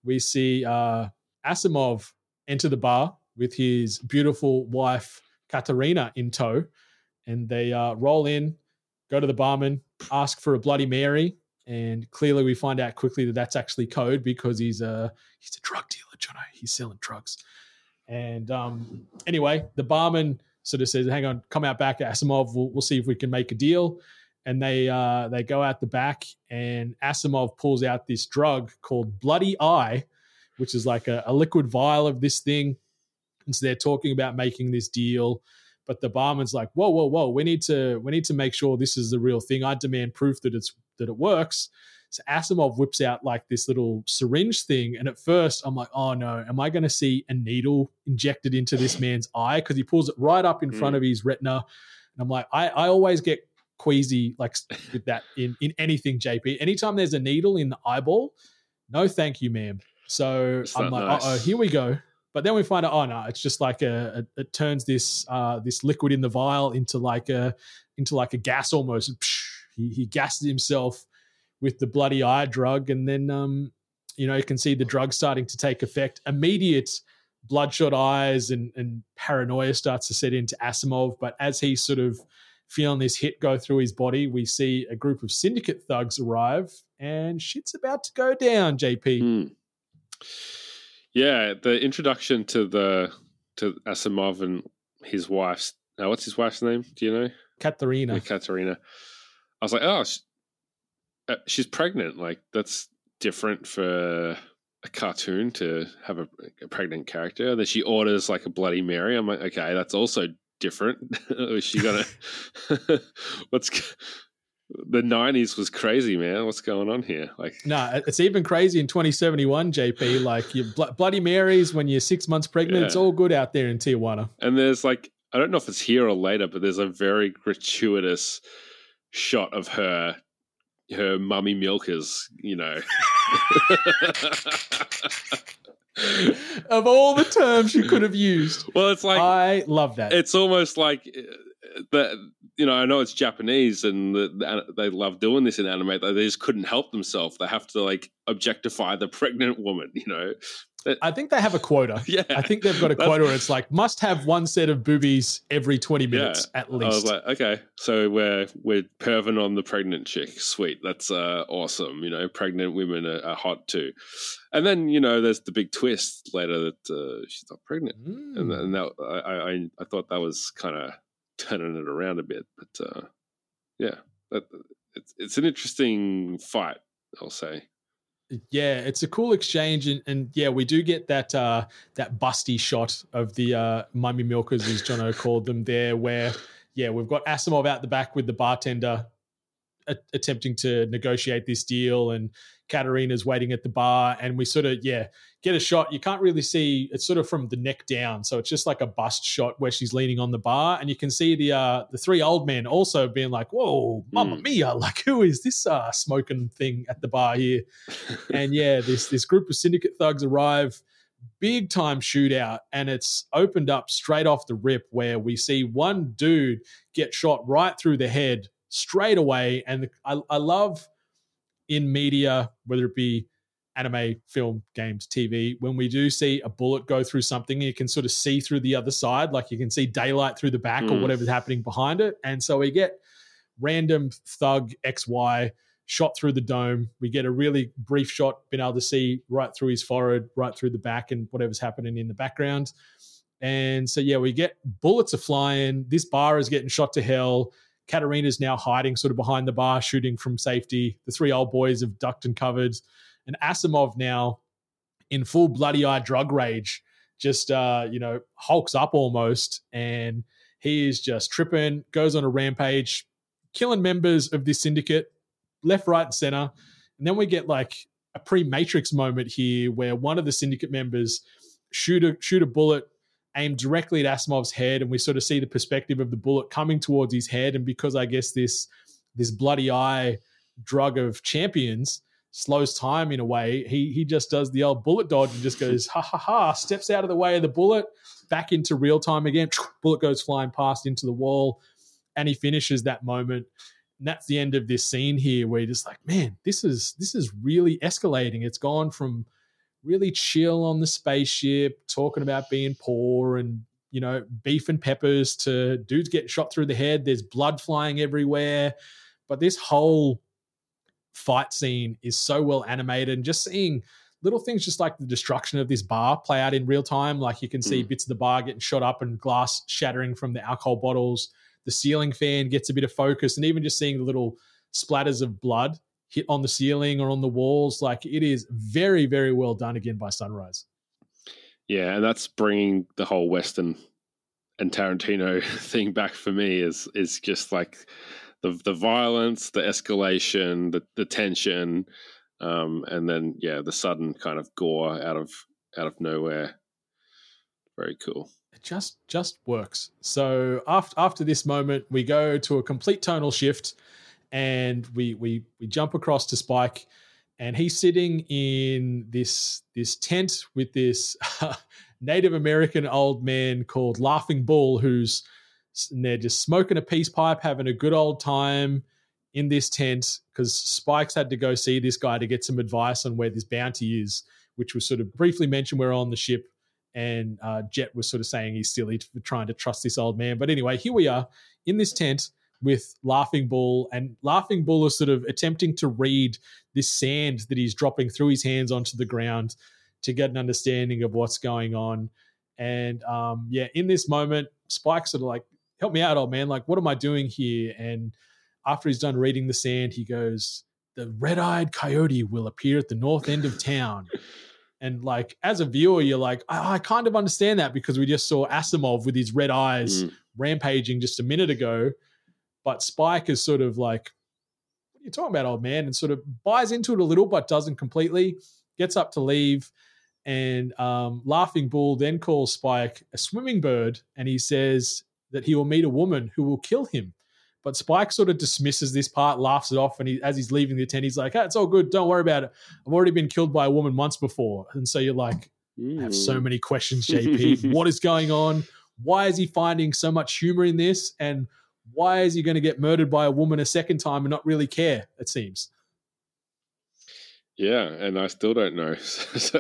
we see uh, Asimov enter the bar with his beautiful wife, Katerina, in tow. And they uh, roll in, go to the barman, ask for a Bloody Mary. And clearly we find out quickly that that's actually code because he's a, he's a drug dealer, Jono. He's selling drugs. And um, anyway, the barman sort of says, hang on, come out back, Asimov. We'll, we'll see if we can make a deal. And they uh, they go out the back, and Asimov pulls out this drug called Bloody Eye, which is like a, a liquid vial of this thing. And so they're talking about making this deal. But the barman's like, whoa, whoa, whoa, we need to we need to make sure this is the real thing. I demand proof that it's that it works. So Asimov whips out like this little syringe thing. And at first I'm like, oh no, am I going to see a needle injected into this man's eye? Because he pulls it right up in mm. front of his retina. And I'm like, I, I always get queasy like with that in, in anything, J P. Anytime there's a needle in the eyeball, no thank you, ma'am. So it's I'm like, nice. uh-oh, here we go. But then we find out, oh no, it's just like a, a it turns this uh, this liquid in the vial into like a into like a gas almost. And psh, he he gasses himself with the Bloody Eye drug, and then um, you know, you can see the drug starting to take effect. Immediate bloodshot eyes and and paranoia starts to set into Asimov. But as he's sort of feeling this hit go through his body, we see a group of syndicate thugs arrive, and shit's about to go down, J P. Mm. Yeah, the introduction to the to Asimov and his wife's. Now, what's his wife's name? Do you know? Katerina. Yeah, Katerina. I was like, oh, she, uh, she's pregnant. Like, that's different for a cartoon to have a, a pregnant character. And then she orders like a Bloody Mary. I'm like, okay, that's also different. Is she gonna? What's the nineties was crazy, man. What's going on here? Like, no, nah, it's even crazy in twenty seventy-one, J P. Like your bl- Bloody Marys when you're six months pregnant, yeah. It's all good out there in Tijuana. And there's like, I don't know if it's here or later, but there's a very gratuitous shot of her, her mummy milkers, you know. Of all the terms you could have used. Well, it's like, I love that. It's almost like that, you know, I know it's Japanese and the, the, they love doing this in anime. They just couldn't help themselves. They have to like objectify the pregnant woman, you know. I think they have a quota. Yeah. I think they've got a quota where it's like must have one set of boobies every twenty minutes yeah. at least. I was like, okay, so we're we're perving on the pregnant chick. Sweet, that's uh, awesome. You know, pregnant women are, are hot too. And then you know, there's the big twist later that uh, she's not pregnant, mm. and, and that I, I I thought that was kind of turning it around a bit. But uh, yeah, that, it's it's an interesting fight, I'll say. Yeah, it's a cool exchange, and, and yeah, we do get that uh, that busty shot of the uh, mummy milkers, as Jono called them there, where yeah, we've got Asimov out the back with the bartender a- attempting to negotiate this deal, and Katerina's waiting at the bar, and we sort of yeah get a shot. You can't really see; it's sort of from the neck down, so it's just like a bust shot where she's leaning on the bar, and you can see the uh, the three old men also being like, "Whoa, mamma mm. mia! Like, who is this uh, smoking thing at the bar here?" And yeah, this this group of syndicate thugs arrive, big time shootout, and it's opened up straight off the rip where we see one dude get shot right through the head straight away, and I, I love in media, whether it be anime, film, games, T V, when we do see a bullet go through something, you can sort of see through the other side, like you can see daylight through the back mm. or whatever's happening behind it. And so we get random thug X Y shot through the dome. We get a really brief shot, being able to see right through his forehead, right through the back and whatever's happening in the background. And so, yeah, we get bullets are flying. This bar is getting shot to hell. Katerina's now hiding sort of behind the bar, shooting from safety. The three old boys have ducked and covered. And Asimov now in full Bloody Eye drug rage, just, uh, you know, hulks up almost. And he is just tripping, goes on a rampage, killing members of this syndicate, left, right, and center. And then we get like a pre-Matrix moment here where one of the syndicate members shoot a, shoot a bullet aimed directly at Asimov's head, and we sort of see the perspective of the bullet coming towards his head. And because I guess this this Bloody Eye drug of champions slows time in a way, he he just does the old bullet dodge and just goes, ha, ha, ha, steps out of the way of the bullet, back into real time again. Bullet goes flying past into the wall, and he finishes that moment. And that's the end of this scene here where you're just like, man, this is this is really escalating. It's gone from really chill on the spaceship, talking about being poor and, you know, beef and peppers to dudes getting shot through the head. There's blood flying everywhere. But this whole fight scene is so well animated, and just seeing little things just like the destruction of this bar play out in real time. Like you can see mm. bits of the bar getting shot up and glass shattering from the alcohol bottles. The ceiling fan gets a bit of focus, and even just seeing the little splatters of blood hit on the ceiling or on the walls. Like it is very, very well done again by Sunrise. Yeah, and that's bringing the whole Western and Tarantino thing back for me is is just like the the violence, the escalation, the, the tension, um, and then, yeah, the sudden kind of gore out of out of nowhere. Very cool. It just just works. So after after this moment, we go to a complete tonal shift, and we we we jump across to Spike, and he's sitting in this this tent with this Native American old man called Laughing Bull, who's and they're just smoking a peace pipe, having a good old time in this tent, because Spike's had to go see this guy to get some advice on where this bounty is, which was sort of briefly mentioned. We're on the ship. And uh, Jet was sort of saying he's silly for trying to trust this old man. But anyway, here we are in this tent with Laughing Bull, and Laughing Bull is sort of attempting to read this sand that he's dropping through his hands onto the ground to get an understanding of what's going on. And um, yeah, in this moment, Spike's sort of like, help me out, old man. Like, what am I doing here? And after he's done reading the sand, he goes, the red-eyed coyote will appear at the north end of town. And like, as a viewer, you're like, I, I kind of understand that, because we just saw Asimov with his red eyes mm. rampaging just a minute ago. But Spike is sort of like, what are you talking about, old man? And sort of buys into it a little, but doesn't completely. Gets up to leave. And um, Laughing Bull then calls Spike a swimming bird, and he says that he will meet a woman who will kill him. But Spike sort of dismisses this part, laughs it off, and he, as he's leaving the tent, he's like, hey, it's all good. Don't worry about it. I've already been killed by a woman once before. And so you're like, I have so many questions, J P. What is going on? Why is he finding so much humor in this? And why is he going to get murdered by a woman a second time and not really care, it seems? Yeah, and I still don't know. So...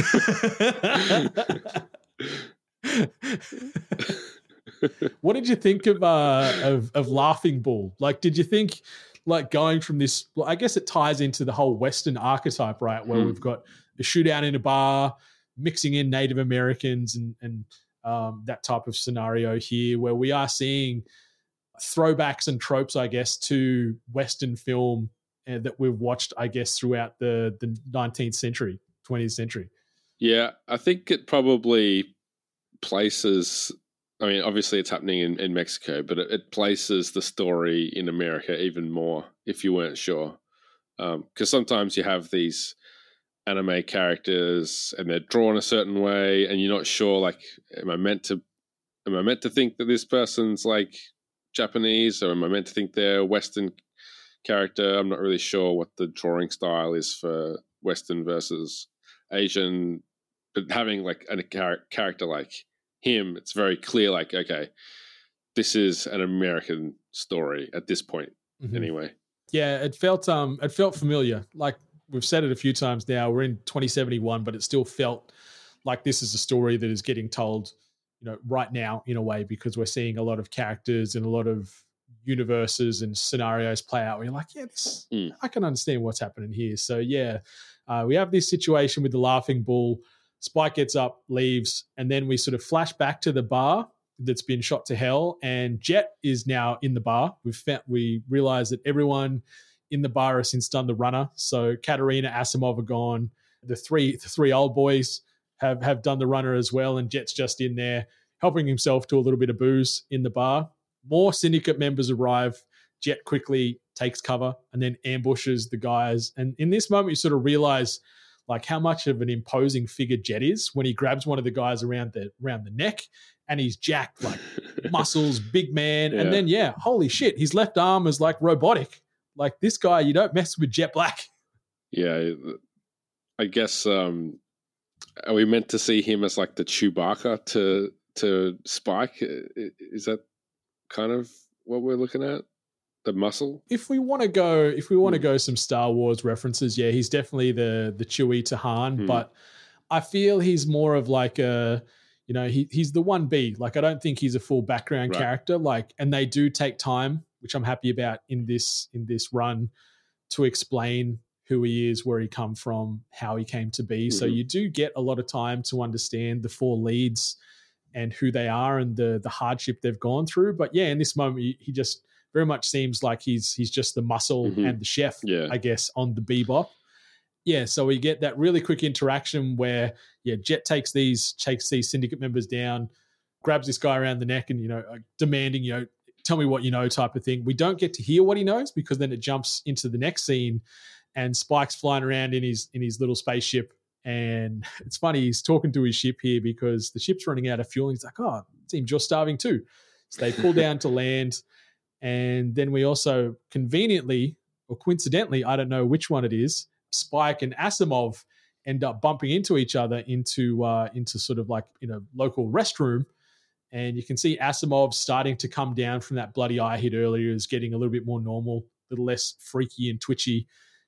What did you think of, uh, of of Laughing Bull? Like, did you think, like, going from this, well, I guess it ties into the whole Western archetype, right? Where mm. we've got a shootout in a bar, mixing in Native Americans and, and um, that type of scenario here, where we are seeing throwbacks and tropes, I guess, to Western film uh, that we've watched, I guess, throughout the, the nineteenth century, twentieth century. Yeah, I think it probably places... I mean, obviously it's happening in, in Mexico, but it, it places the story in America even more if you weren't sure. Because um, sometimes you have these anime characters and they're drawn a certain way, and you're not sure, like, am I meant to am I meant to think that this person's like Japanese, or am I meant to think they're a Western character? I'm not really sure what the drawing style is for Western versus Asian, but having like a char- character like him, it's very clear, like, okay, this is an American story at this point. Mm-hmm. Anyway. Yeah, it felt um it felt familiar. Like we've said it a few times now, we're in twenty seventy-one, but it still felt like this is a story that is getting told, you know, right now in a way, because we're seeing a lot of characters and a lot of universes and scenarios play out where you're like, yeah, this mm. I can understand what's happening here. So yeah, uh, we have this situation with the Laughing Bull. Spike gets up, leaves, and then we sort of flash back to the bar that's been shot to hell, and Jet is now in the bar. We've found, we realize that everyone in the bar has since done the runner. So Katerina, Asimov are gone. The three the three old boys have, have done the runner as well, and Jet's just in there helping himself to a little bit of booze in the bar. More syndicate members arrive. Jet quickly takes cover and then ambushes the guys. And in this moment, you sort of realize like how much of an imposing figure Jet is when he grabs one of the guys around the around the neck, and he's jacked, like muscles, big man. Yeah. And then, yeah, holy shit, his left arm is like robotic. Like this guy, you don't mess with Jet Black. Yeah, I guess, um, are we meant to see him as like the Chewbacca to to Spike? Is that kind of what we're looking at? The muscle? If we want to go, if we want to mm. go some Star Wars references, yeah, he's definitely the the Chewie to Han. Mm. But I feel he's more of like a, you know, he he's the one B. Like, I don't think he's a full background Right. character. Like, and they do take time, which I'm happy about in this in this run, to explain who he is, where he come from, how he came to be. Mm-hmm. So you do get a lot of time to understand the four leads and who they are and the the hardship they've gone through. But yeah, in this moment, he, he just very much seems like he's he's just the muscle mm-hmm. and the chef, yeah. I guess, on the Bebop. Yeah, so we get that really quick interaction where, yeah, Jet takes these takes these syndicate members down, grabs this guy around the neck and, you know, uh, demanding, you know, tell me what you know type of thing. We don't get to hear what he knows because then it jumps into the next scene and Spike's flying around in his in his little spaceship. And it's funny, he's talking to his ship here because the ship's running out of fuel. And he's like, oh, it seems you're starving too. So they pull down to land. And then we also conveniently, or coincidentally, I don't know which one it is, Spike and Asimov end up bumping into each other into uh, into sort of like, you know, local restroom. And you can see Asimov starting to come down from that bloody eye hit earlier, is getting a little bit more normal, a little less freaky and twitchy.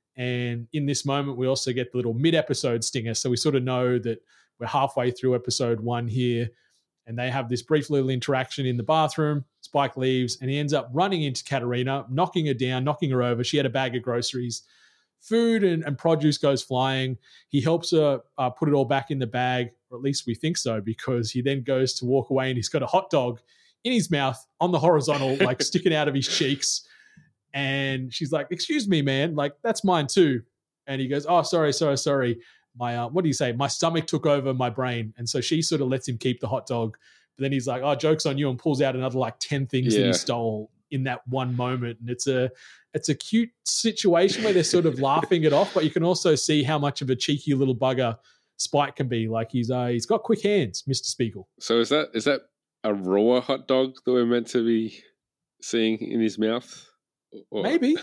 And in this moment, we also get the little mid-episode stinger. So we sort of know that we're halfway through episode one here. And they have this brief little interaction in the bathroom. Spike leaves and he ends up running into Katarina, knocking her down, knocking her over. She had a bag of groceries. Food and, and produce goes flying. He helps her uh, put it all back in the bag, or at least we think so, because he then goes to walk away and he's got a hot dog in his mouth on the horizontal, like sticking out of his cheeks. And she's like, excuse me, man, like that's mine too. And he goes, oh, sorry, sorry, sorry. My, uh, what do you say? My stomach took over my brain. And so she sort of lets him keep the hot dog. But then he's like, oh, joke's on you, and pulls out another like ten things yeah. that he stole in that one moment. And it's a, it's a cute situation where they're sort of laughing it off, but you can also see how much of a cheeky little bugger Spike can be. Like he's, uh, he's got quick hands, Mister Spiegel. So is that, is that a raw hot dog that we're meant to be seeing in his mouth? Or? Maybe.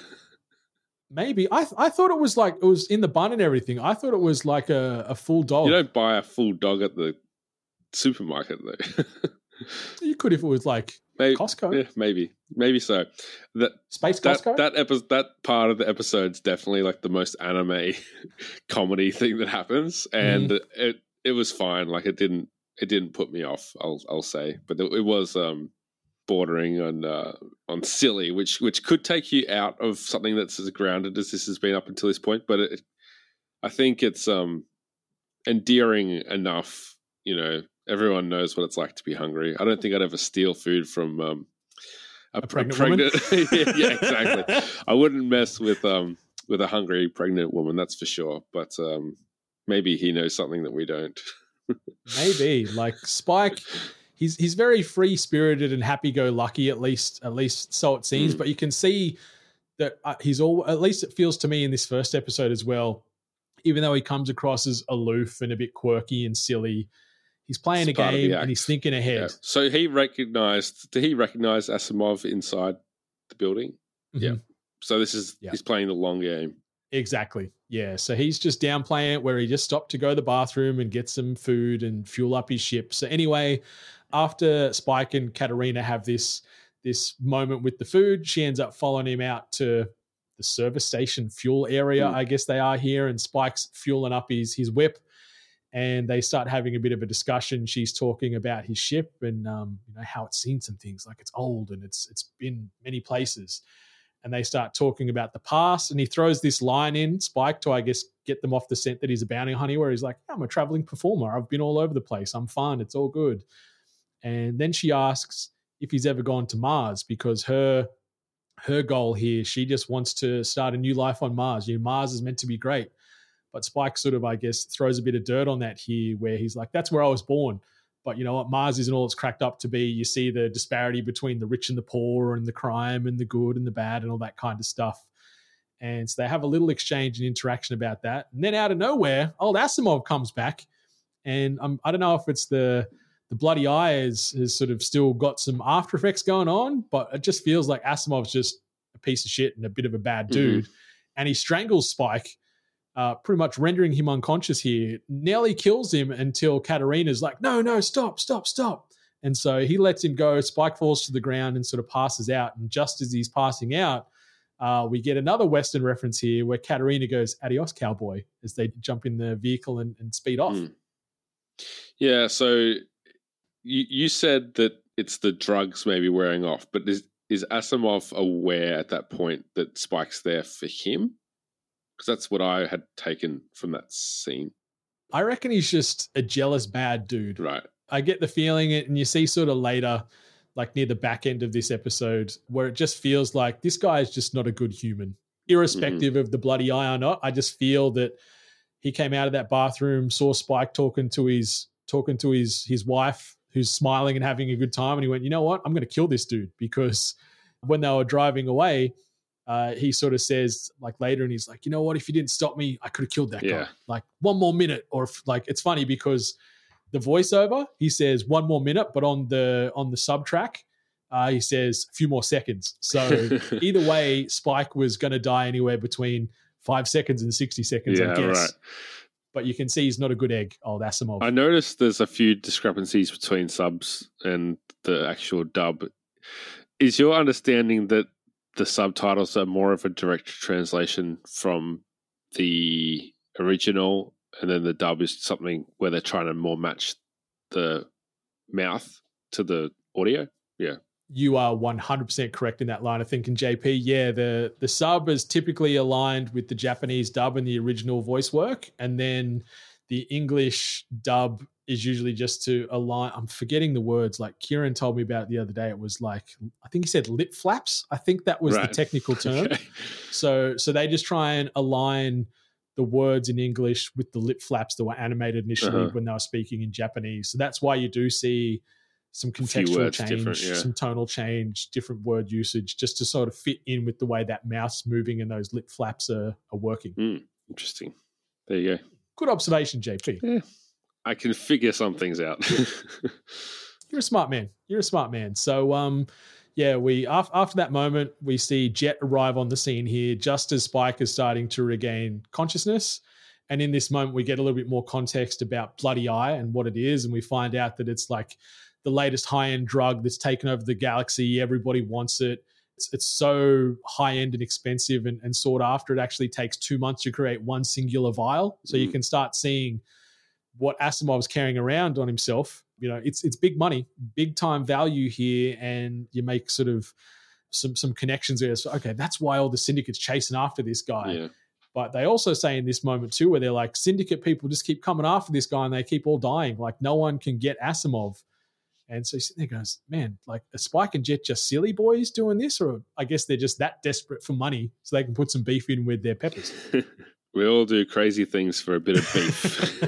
Maybe. I th- I thought it was like, it was in the bun and everything. I thought it was like a, a full dog. You don't buy a full dog at the supermarket though. You could if it was like maybe, Costco. Yeah, maybe. Maybe so. That, Space that, Costco? That, epi- that part of the episode's definitely like the most anime comedy thing that happens. And mm. it it was fine. Like it didn't it didn't put me off, I'll I'll say. But it, it was um bordering on uh, on silly, which which could take you out of something that's as grounded as this has been up until this point. But it, I think it's um endearing enough. You know, everyone knows what it's like to be hungry. I don't think I'd ever steal food from um, a, a pregnant, a pregnant woman. yeah, yeah, exactly. I wouldn't mess with um with a hungry pregnant woman, that's for sure. But um, maybe he knows something that we don't. Maybe like Spike. He's he's very free spirited and happy go lucky, at least at least so it seems. Mm. But you can see that uh, he's all, at least it feels to me in this first episode as well. Even though he comes across as aloof and a bit quirky and silly, he's playing it's a game and he's thinking ahead. Yeah. So he recognized. Did he recognize Asimov inside the building? Mm-hmm. Yeah. So this is yeah. he's playing the long game. Exactly. Yeah. So he's just downplaying it where he just stopped to go to the bathroom and get some food and fuel up his ship. So anyway, after Spike and Katarina have this this moment with the food, she ends up following him out to the service station fuel area, mm. I guess they are here, and Spike's fueling up his his whip, and they start having a bit of a discussion. She's talking about his ship and um, you know how it's seen some things, like it's old and it's it's been many places. And they start talking about the past, and he throws this line in, Spike, to, I guess, get them off the scent that he's a bounty hunter, where he's like, I'm a traveling performer. I've been all over the place. I'm fun. It's all good. And then she asks if he's ever gone to Mars, because her her goal here, she just wants to start a new life on Mars. You know, Mars is meant to be great. But Spike sort of, I guess, throws a bit of dirt on that here, where he's like, that's where I was born. But you know what? Mars isn't all it's cracked up to be. You see the disparity between the rich and the poor and the crime and the good and the bad and all that kind of stuff. And so they have a little exchange and interaction about that. And then out of nowhere, old Asimov comes back. And um, I don't know if it's the the bloody eye has, has sort of still got some after effects going on, but it just feels like Asimov's just a piece of shit and a bit of a bad dude. Mm-hmm. And he strangles Spike, Uh, pretty much rendering him unconscious here, nearly kills him until Katarina's like, no, no, stop, stop, stop. And so he lets him go. Spike falls to the ground and sort of passes out. And just as he's passing out, uh, we get another Western reference here where Katarina goes, adios, cowboy, as they jump in the vehicle and, and speed off. Mm. Yeah, so you you said that it's the drugs maybe wearing off, but is is Asimov aware at that point that Spike's there for him? Because that's what I had taken from that scene. I reckon he's just a jealous bad dude. Right. I get the feeling, and you see sort of later, like near the back end of this episode, where it just feels like this guy is just not a good human, irrespective mm-hmm. of the bloody eye or not. I just feel that he came out of that bathroom, saw Spike talking to his talking to his his wife, who's smiling and having a good time, and he went, you know what, I'm going to kill this dude. Because when they were driving away, uh, he sort of says, like later, and he's like, you know what, if you didn't stop me, I could have killed that yeah. guy. Like one more minute, or if, like it's funny because the voiceover, he says one more minute, but on the on the sub track, uh, he says a few more seconds. So either way, Spike was going to die anywhere between five seconds and sixty seconds, yeah, I guess. Right. But you can see he's not a good egg, old Asimov. I noticed there's a few discrepancies between subs and the actual dub. Is your understanding that the subtitles are more of a direct translation from the original, and then the dub is something where they're trying to more match the mouth to the audio? Yeah. You are one hundred percent correct in that line of thinking, J P. Yeah, the, the sub is typically aligned with the Japanese dub and the original voice work. And then the English dub is usually just to align. I'm forgetting the words. Like Kieran told me about it the other day. It was like, I think he said lip flaps. I think that was right. the technical term. Okay. So, so they just try and align the words in English with the lip flaps that were animated initially uh-huh. when they were speaking in Japanese. So that's why you do see some contextual change, yeah. some tonal change, different word usage, just to sort of fit in with the way that mouth's moving and those lip flaps are, are working. Mm, interesting. There you go. Good observation, J P. Yeah. I can figure some things out. You're a smart man. You're a smart man. So, um, yeah, we after that moment, we see Jet arrive on the scene here just as Spike is starting to regain consciousness. And in this moment, we get a little bit more context about Bloody Eye and what it is. And we find out that it's like the latest high-end drug that's taken over the galaxy. Everybody wants it. It's, it's so high-end and expensive and, and sought after. It actually takes two months to create one singular vial. So mm. you can start seeing what Asimov's carrying around on himself. You know, it's it's big money, big time value here, and you make sort of some some connections there. So, okay, that's why all the syndicate's chasing after this guy. Yeah. But they also say in this moment too, where they're like, syndicate people just keep coming after this guy and they keep all dying. Like no one can get Asimov. And so he goes, man, like are Spike and Jet just silly boys doing this? Or I guess they're just that desperate for money so they can put some beef in with their peppers. We all do crazy things for a bit of beef.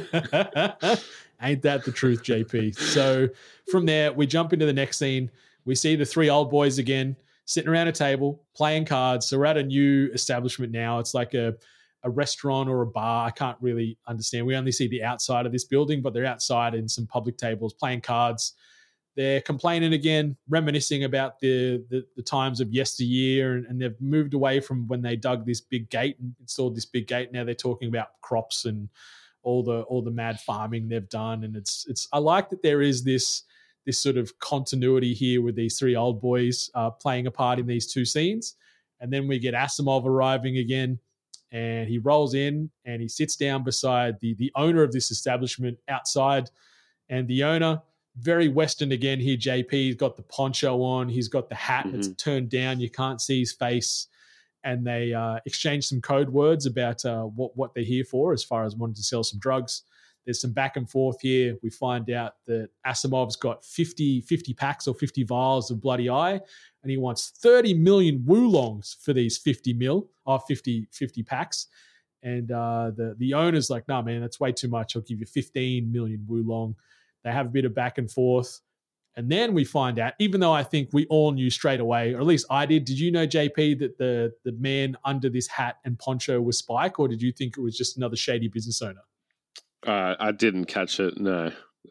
Ain't that the truth, J P? So from there, we jump into the next scene. We see the three old boys again sitting around a table playing cards. So we're at a new establishment now. It's like a, a restaurant or a bar. I can't really understand. We only see the outside of this building, but they're outside in some public tables playing cards. They're complaining again, reminiscing about the, the, the times of yesteryear, and, and they've moved away from when they dug this big gate and installed this big gate. Now they're talking about crops and all the all the mad farming they've done. And it's it's I like that there is this this sort of continuity here with these three old boys uh, playing a part in these two scenes. And then we get Asimov arriving again, and he rolls in and he sits down beside the the owner of this establishment outside, and the owner, very Western again here, J P. He's got the poncho on. He's got the hat mm-hmm. that's turned down. You can't see his face. And they uh, exchange some code words about uh, what, what they're here for as far as wanting to sell some drugs. There's some back and forth here. We find out that Asimov's got fifty, fifty packs or fifty vials of Bloody Eye, and he wants thirty million Woolongs for these fifty mil, or fifty, fifty packs. And uh, the, the owner's like, nah, man, that's way too much. I'll give you fifteen million Woolong. They have a bit of back and forth. And then we find out, even though I think we all knew straight away, or at least I did, did you know, J P, that the, the man under this hat and poncho was Spike, or did you think it was just another shady business owner? Uh, I didn't catch it, no.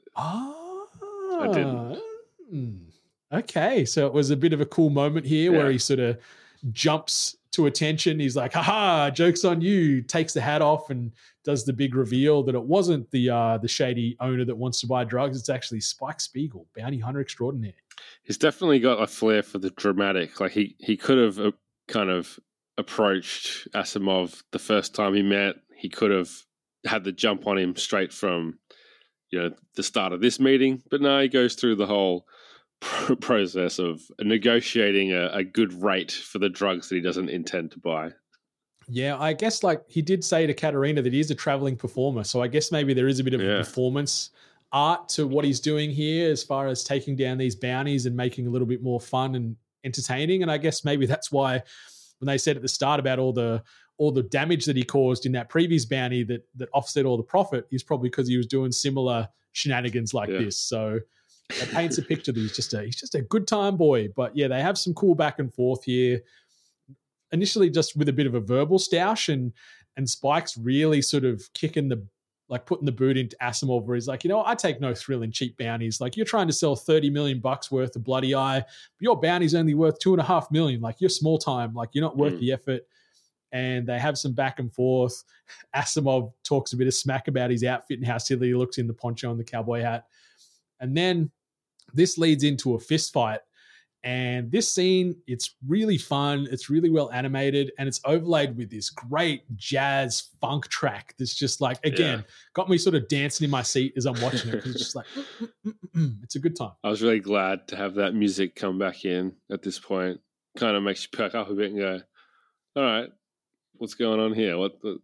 Oh. I didn't. Okay, so it was a bit of a cool moment here yeah. where he sort of jumps to attention. He's like, haha, joke's on you, takes the hat off and does the big reveal that it wasn't the uh, the shady owner that wants to buy drugs. It's actually Spike Spiegel, bounty hunter extraordinaire. He's definitely got a flair for the dramatic. Like he, he could have uh, kind of approached Asimov the first time he met. He could have had the jump on him straight from, you know, the start of this meeting. But no, he goes through the whole process of negotiating a, a good rate for the drugs that he doesn't intend to buy. Yeah, I guess like he did say to Katerina that he's a traveling performer. So I guess maybe there is a bit of yeah. a performance art to what he's doing here as far as taking down these bounties and making a little bit more fun and entertaining. And I guess maybe that's why when they said at the start about all the all the damage that he caused in that previous bounty that that offset all the profit is probably because he was doing similar shenanigans like yeah. this. So it paints a picture that he's just a he's just a good time boy. But yeah, they have some cool back and forth here. Initially just with a bit of a verbal stoush, and and Spike's really sort of kicking the like putting the boot into Asimov, where he's like, you know, I take no thrill in cheap bounties. Like, you're trying to sell thirty million bucks worth of Bloody Eye, but your bounty's only worth two and a half million. Like, you're small time. Like, you're not worth mm. the effort. And they have some back and forth. Asimov talks a bit of smack about his outfit and how silly he looks in the poncho and the cowboy hat. And then this leads into a fist fight. And this scene, it's really fun. It's really well animated, and it's overlaid with this great jazz funk track that's just like, again, yeah. got me sort of dancing in my seat as I'm watching it. It's just like, mm, mm, mm, mm. It's a good time. I was really glad to have that music come back in at this point. Kind of makes you perk up a bit and go, all right, what's going on here? What the,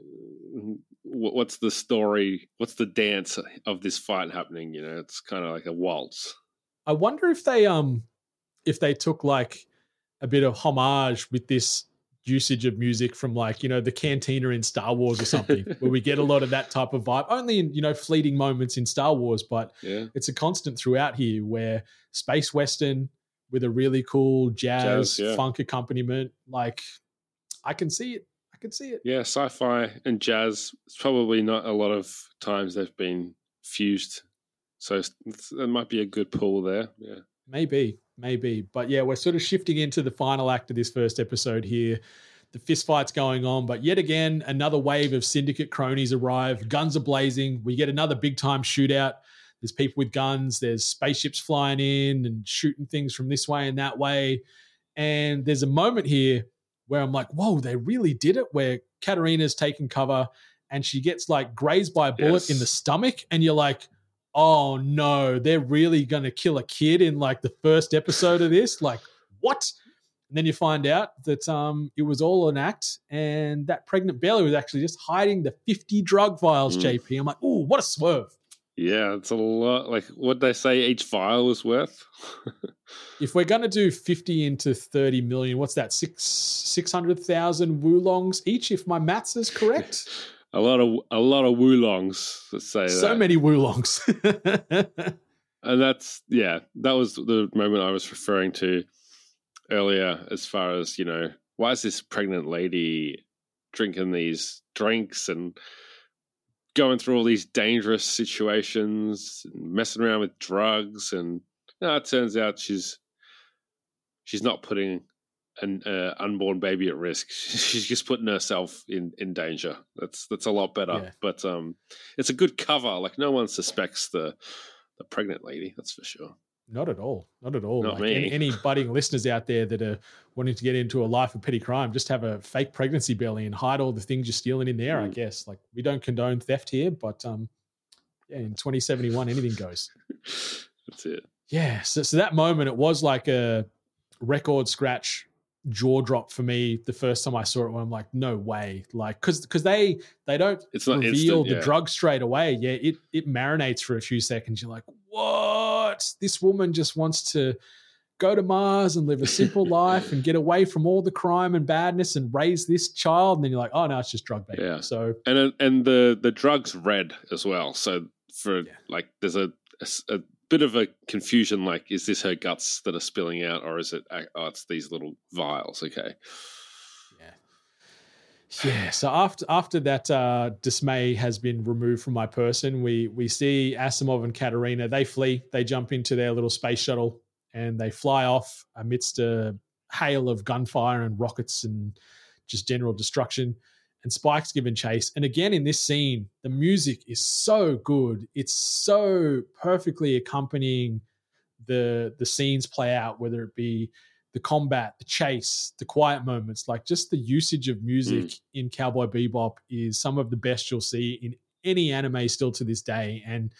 what's the story? What's the dance of this fight happening? You know, it's kind of like a waltz. I wonder if they, um, if they took like a bit of homage with this usage of music from like, you know, the cantina in Star Wars or something, where we get a lot of that type of vibe, only in, you know, fleeting moments in Star Wars, but yeah. it's a constant throughout here where space Western with a really cool jazz, jazz yeah. funk accompaniment. Like, I can see it. I can see it. Yeah. Sci-fi and jazz. It's probably not a lot of times they've been fused. So it might be a good pull there. Yeah. Maybe. Maybe. But yeah, we're sort of shifting into the final act of this first episode here. The fist fight's going on, but yet again, another wave of syndicate cronies arrive. Guns are blazing. We get another big time shootout. There's people with guns. There's spaceships flying in and shooting things from this way and that way. And there's a moment here where I'm like, whoa, they really did it, where Katerina's taking cover and she gets like grazed by a bullet yes. in the stomach. And you're like, oh no, they're really going to kill a kid in like the first episode of this? Like, what? And then you find out that um, it was all an act, and that pregnant Bella was actually just hiding the fifty drug vials, mm. J P. I'm like, ooh, what a swerve. Yeah, it's a lot. Like, what they say each vial is worth? If we're going to do fifty into thirty million, what's that? Six, six hundred thousand Woolongs each, if my maths is correct? A lot of a lot of Woolongs, let's say so that. many Woolongs. And that's, yeah, that was the moment I was referring to earlier as far as, you know, why is this pregnant lady drinking these drinks and going through all these dangerous situations and messing around with drugs? And you know, it turns out she's she's not putting an uh, unborn baby at risk. She's just putting herself in, in danger. That's that's a lot better. Yeah. But um, it's a good cover. Like, no one suspects the the pregnant lady. That's for sure. Not at all. Not at all. Not like me. Any, any budding listeners out there that are wanting to get into a life of petty crime, just have a fake pregnancy belly and hide all the things you're stealing in there. Mm. I guess. Like, we don't condone theft here, but um, yeah, in twenty seventy-one, anything goes. That's it. Yeah. So, so that moment, it was like a record scratch jaw drop for me the first time I saw it, when I'm like, no way. Like, cause, cause they, they don't it's not reveal instant, the yeah. drug straight away. Yeah. It, it marinates for a few seconds. You're like, what? This woman just wants to go to Mars and live a simple life and get away from all the crime and badness and raise this child. And then you're like, oh no, it's just drug baby. Yeah. So, and, and the, the drug's red as well. So for yeah. like, there's a, a, a bit of a confusion, like, is this her guts that are spilling out, or is it, oh, it's these little vials? Okay. Yeah. Yeah. So after after that uh, dismay has been removed from my person, we we see Asimov and Katerina. They flee. They jump into their little space shuttle and they fly off amidst a hail of gunfire and rockets and just general destruction. And Spike's given chase. And again, in this scene, the music is so good. It's so perfectly accompanying the the scenes play out, whether it be the combat, the chase, the quiet moments. Like, just the usage of music mm. in Cowboy Bebop is some of the best you'll see in any anime still to this day. And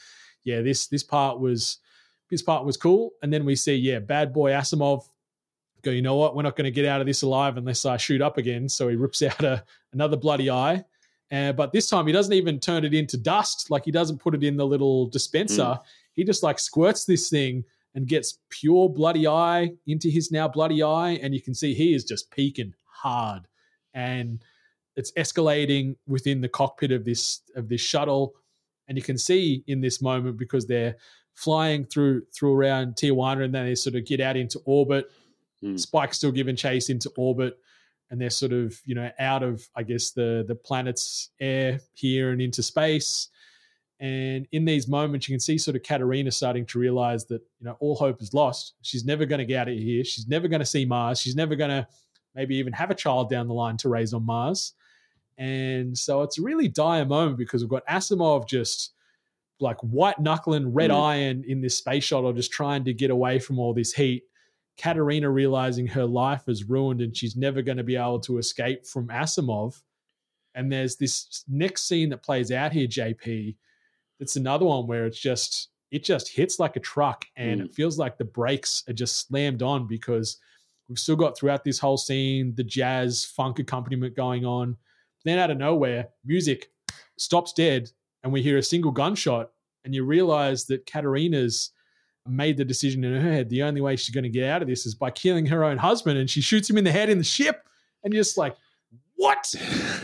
yeah, this this part was this part was cool. And then we see, yeah, bad boy Asimov go, you know what? We're not going to get out of this alive unless I shoot up again. So he rips out a, another bloody eye. Uh, but this time he doesn't even turn it into dust. Like he doesn't put it in the little dispenser. Mm. He just like squirts this thing and gets pure bloody eye into his now bloody eye. And you can see he is just peaking hard. And it's escalating within the cockpit of this of this shuttle. And you can see in this moment, because they're flying through through around Tijuana and then they sort of get out into orbit. Mm. Spike's still giving chase into orbit, and they're sort of, you know, out of, I guess, the the planet's air here and into space. And in these moments, you can see sort of Katarina starting to realize that, you know, all hope is lost. She's never going to get out of here. She's never going to see Mars. She's never going to maybe even have a child down the line to raise on Mars. And so it's a really dire moment because we've got Asimov just like white knuckling, red mm. iron in this space shuttle, just trying to get away from all this heat. Katarina realizing her life is ruined and she's never going to be able to escape from Asimov. And there's this next scene that plays out here, J P. It's another one where it's just, it just hits like a truck and mm. it feels like the brakes are just slammed on because we've still got throughout this whole scene, the jazz funk accompaniment going on. Then out of nowhere, music stops dead and we hear a single gunshot and you realize that Katarina's made the decision in her head. The only way she's going to get out of this is by killing her own husband, and she shoots him in the head in the ship. And you're just like, what?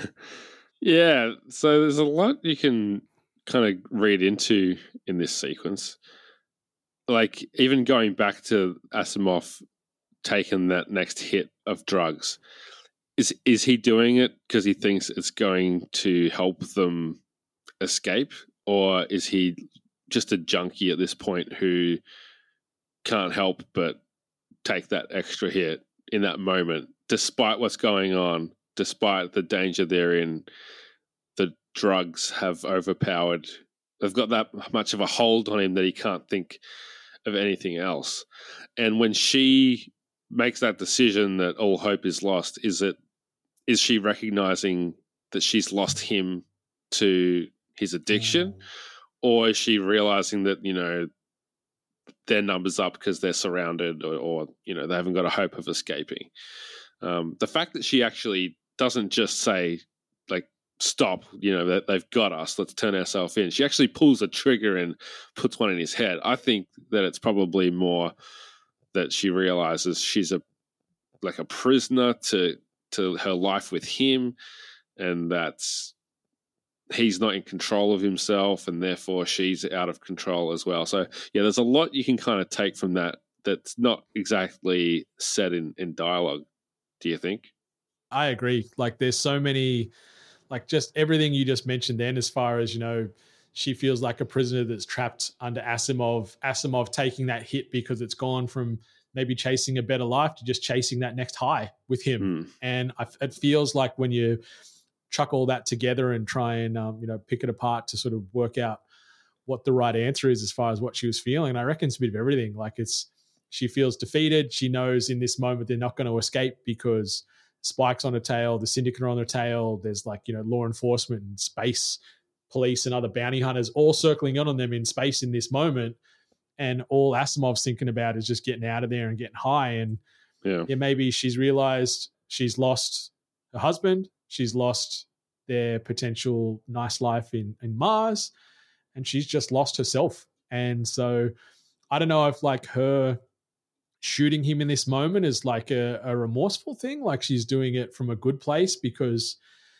Yeah. So there's a lot you can kind of read into in this sequence. Like even going back to Asimov taking that next hit of drugs, is is he doing it because he thinks it's going to help them escape, or is he just a junkie at this point who can't help but take that extra hit in that moment, despite what's going on, despite the danger they're in? The drugs have overpowered. They've got that much of a hold on him that he can't think of anything else. And when she makes that decision that all hope is lost, is it is she recognizing that she's lost him to his addiction? Mm. Or is she realizing that, you know, their numbers up because they're surrounded, or, or, you know, they haven't got a hope of escaping? Um, the fact that she actually doesn't just say, like, stop, you know, that they've got us, let's turn ourselves in. She actually pulls a trigger and puts one in his head. I think that it's probably more that she realizes she's a like a prisoner to to her life with him, and that's he's not in control of himself, and therefore she's out of control as well. So yeah, there's a lot you can kind of take from that that's not exactly said in, in dialogue. Do you think? I agree. Like there's so many, like just everything you just mentioned then, as far as, you know, she feels like a prisoner that's trapped under Asimov, Asimov taking that hit because it's gone from maybe chasing a better life to just chasing that next high with him. Mm. And I, it feels like when you chuck all that together and try and, um, you know, pick it apart to sort of work out what the right answer is as far as what she was feeling. And I reckon it's a bit of everything. Like it's, she feels defeated. She knows in this moment they're not going to escape because Spike's on her tail, the Syndicate are on their tail. There's like, you know, law enforcement and space police and other bounty hunters all circling on on them in space in this moment. And all Asimov's thinking about is just getting out of there and getting high. And yeah, yeah maybe she's realized she's lost her husband. She's lost their potential nice life in, in Mars, and she's just lost herself. And so I don't know if like her shooting him in this moment is like a, a remorseful thing, like she's doing it from a good place because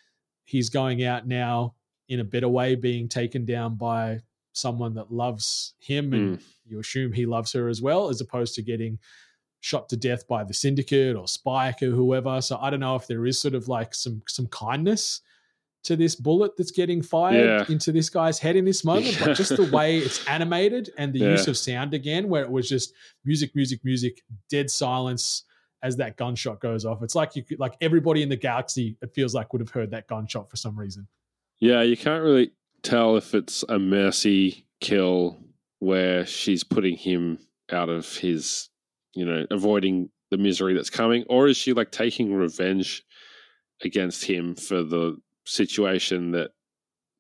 he's going out now in a better way, being taken down by someone that loves him, and mm. you assume he loves her as well, as opposed to getting shot to death by the Syndicate or Spike or whoever. So I don't know if there is sort of like some some kindness to this bullet that's getting fired yeah. into this guy's head in this moment, but just the way it's animated and the yeah. use of sound again, where it was just music, music, music, dead silence as that gunshot goes off. It's like you could, like everybody in the galaxy, it feels like, would have heard that gunshot for some reason. Yeah, you can't really tell if it's a mercy kill where she's putting him out of his, you know, avoiding the misery that's coming, or is she like taking revenge against him for the situation that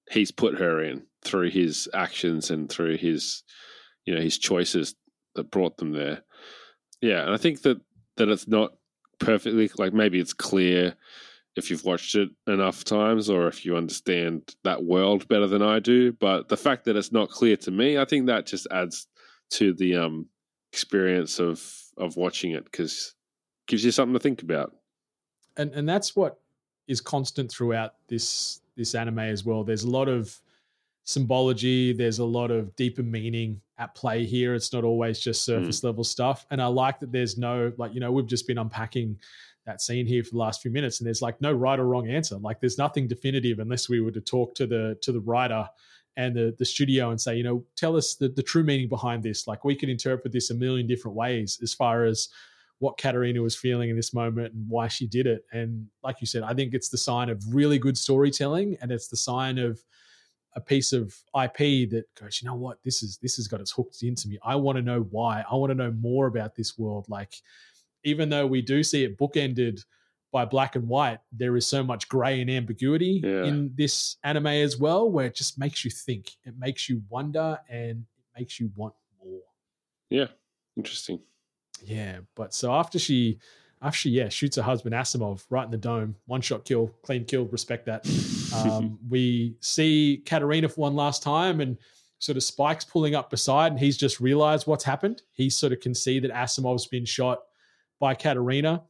he's put her in through his actions and through his, you know, his choices that brought them there. Yeah, and I think that, that it's not perfectly, like maybe it's clear if you've watched it enough times or if you understand that world better than I do. But the fact that it's not clear to me, I think that just adds to the um, experience of of watching it, because it gives you something to think about. And and that's what is constant throughout this this anime as well. There's a lot of symbology. There's a lot of deeper meaning at play here. It's not always just surface mm. level stuff. And I like that there's no, like, you know, we've just been unpacking that scene here for the last few minutes, and there's like no right or wrong answer. Like there's nothing definitive unless we were to talk to the to the writer and the the studio and say, you know, tell us the, the true meaning behind this. Like we could interpret this a million different ways as far as what Katarina was feeling in this moment and why she did it. And like you said, I think it's the sign of really good storytelling, and it's the sign of a piece of I P that goes, you know what, this is this has got its hooked into me. I want to know why. I want to know more about this world. Like, even though we do see it bookended by black and white, there is so much gray and ambiguity yeah. in this anime as well, where it just makes you think. It makes you wonder, and it makes you want more. Yeah, interesting. Yeah, but so after she, after she, yeah, shoots her husband Asimov right in the dome, one shot kill, clean kill, respect that. Um, we see Katarina for one last time, and sort of Spike's pulling up beside, and he's just realized what's happened. He sort of can see that Asimov's been shot by Katarina,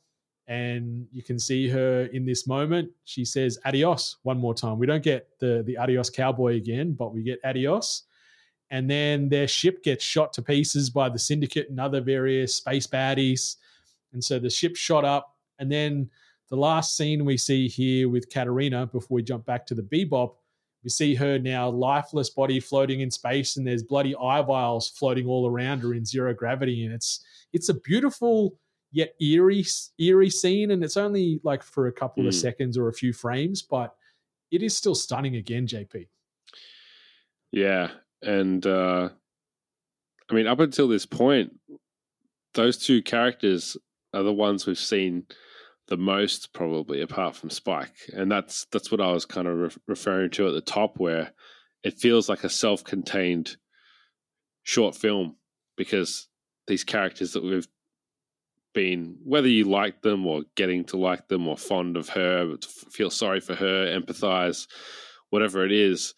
and you can see her in this moment. She says adios one more time. We don't get the, the adios cowboy again, but we get adios. And then their ship gets shot to pieces by the Syndicate and other various space baddies. And so the ship's shot up. And then the last scene we see here with Katarina, before we jump back to the Bebop, we see her now lifeless body floating in space, and there's bloody eye vials floating all around her in zero gravity. And it's it's a beautiful yet eerie, eerie scene. And it's only like for a couple mm. of seconds or a few frames, but it is still stunning again, J P. Yeah. And uh, I mean, up until this point, those two characters are the ones we've seen the most, probably, apart from Spike. And that's that's what I was kind of re- referring to at the top, where it feels like a self-contained short film, because these characters that we've been, whether you like them or getting to like them or fond of her, feel sorry for her, empathize, whatever it is,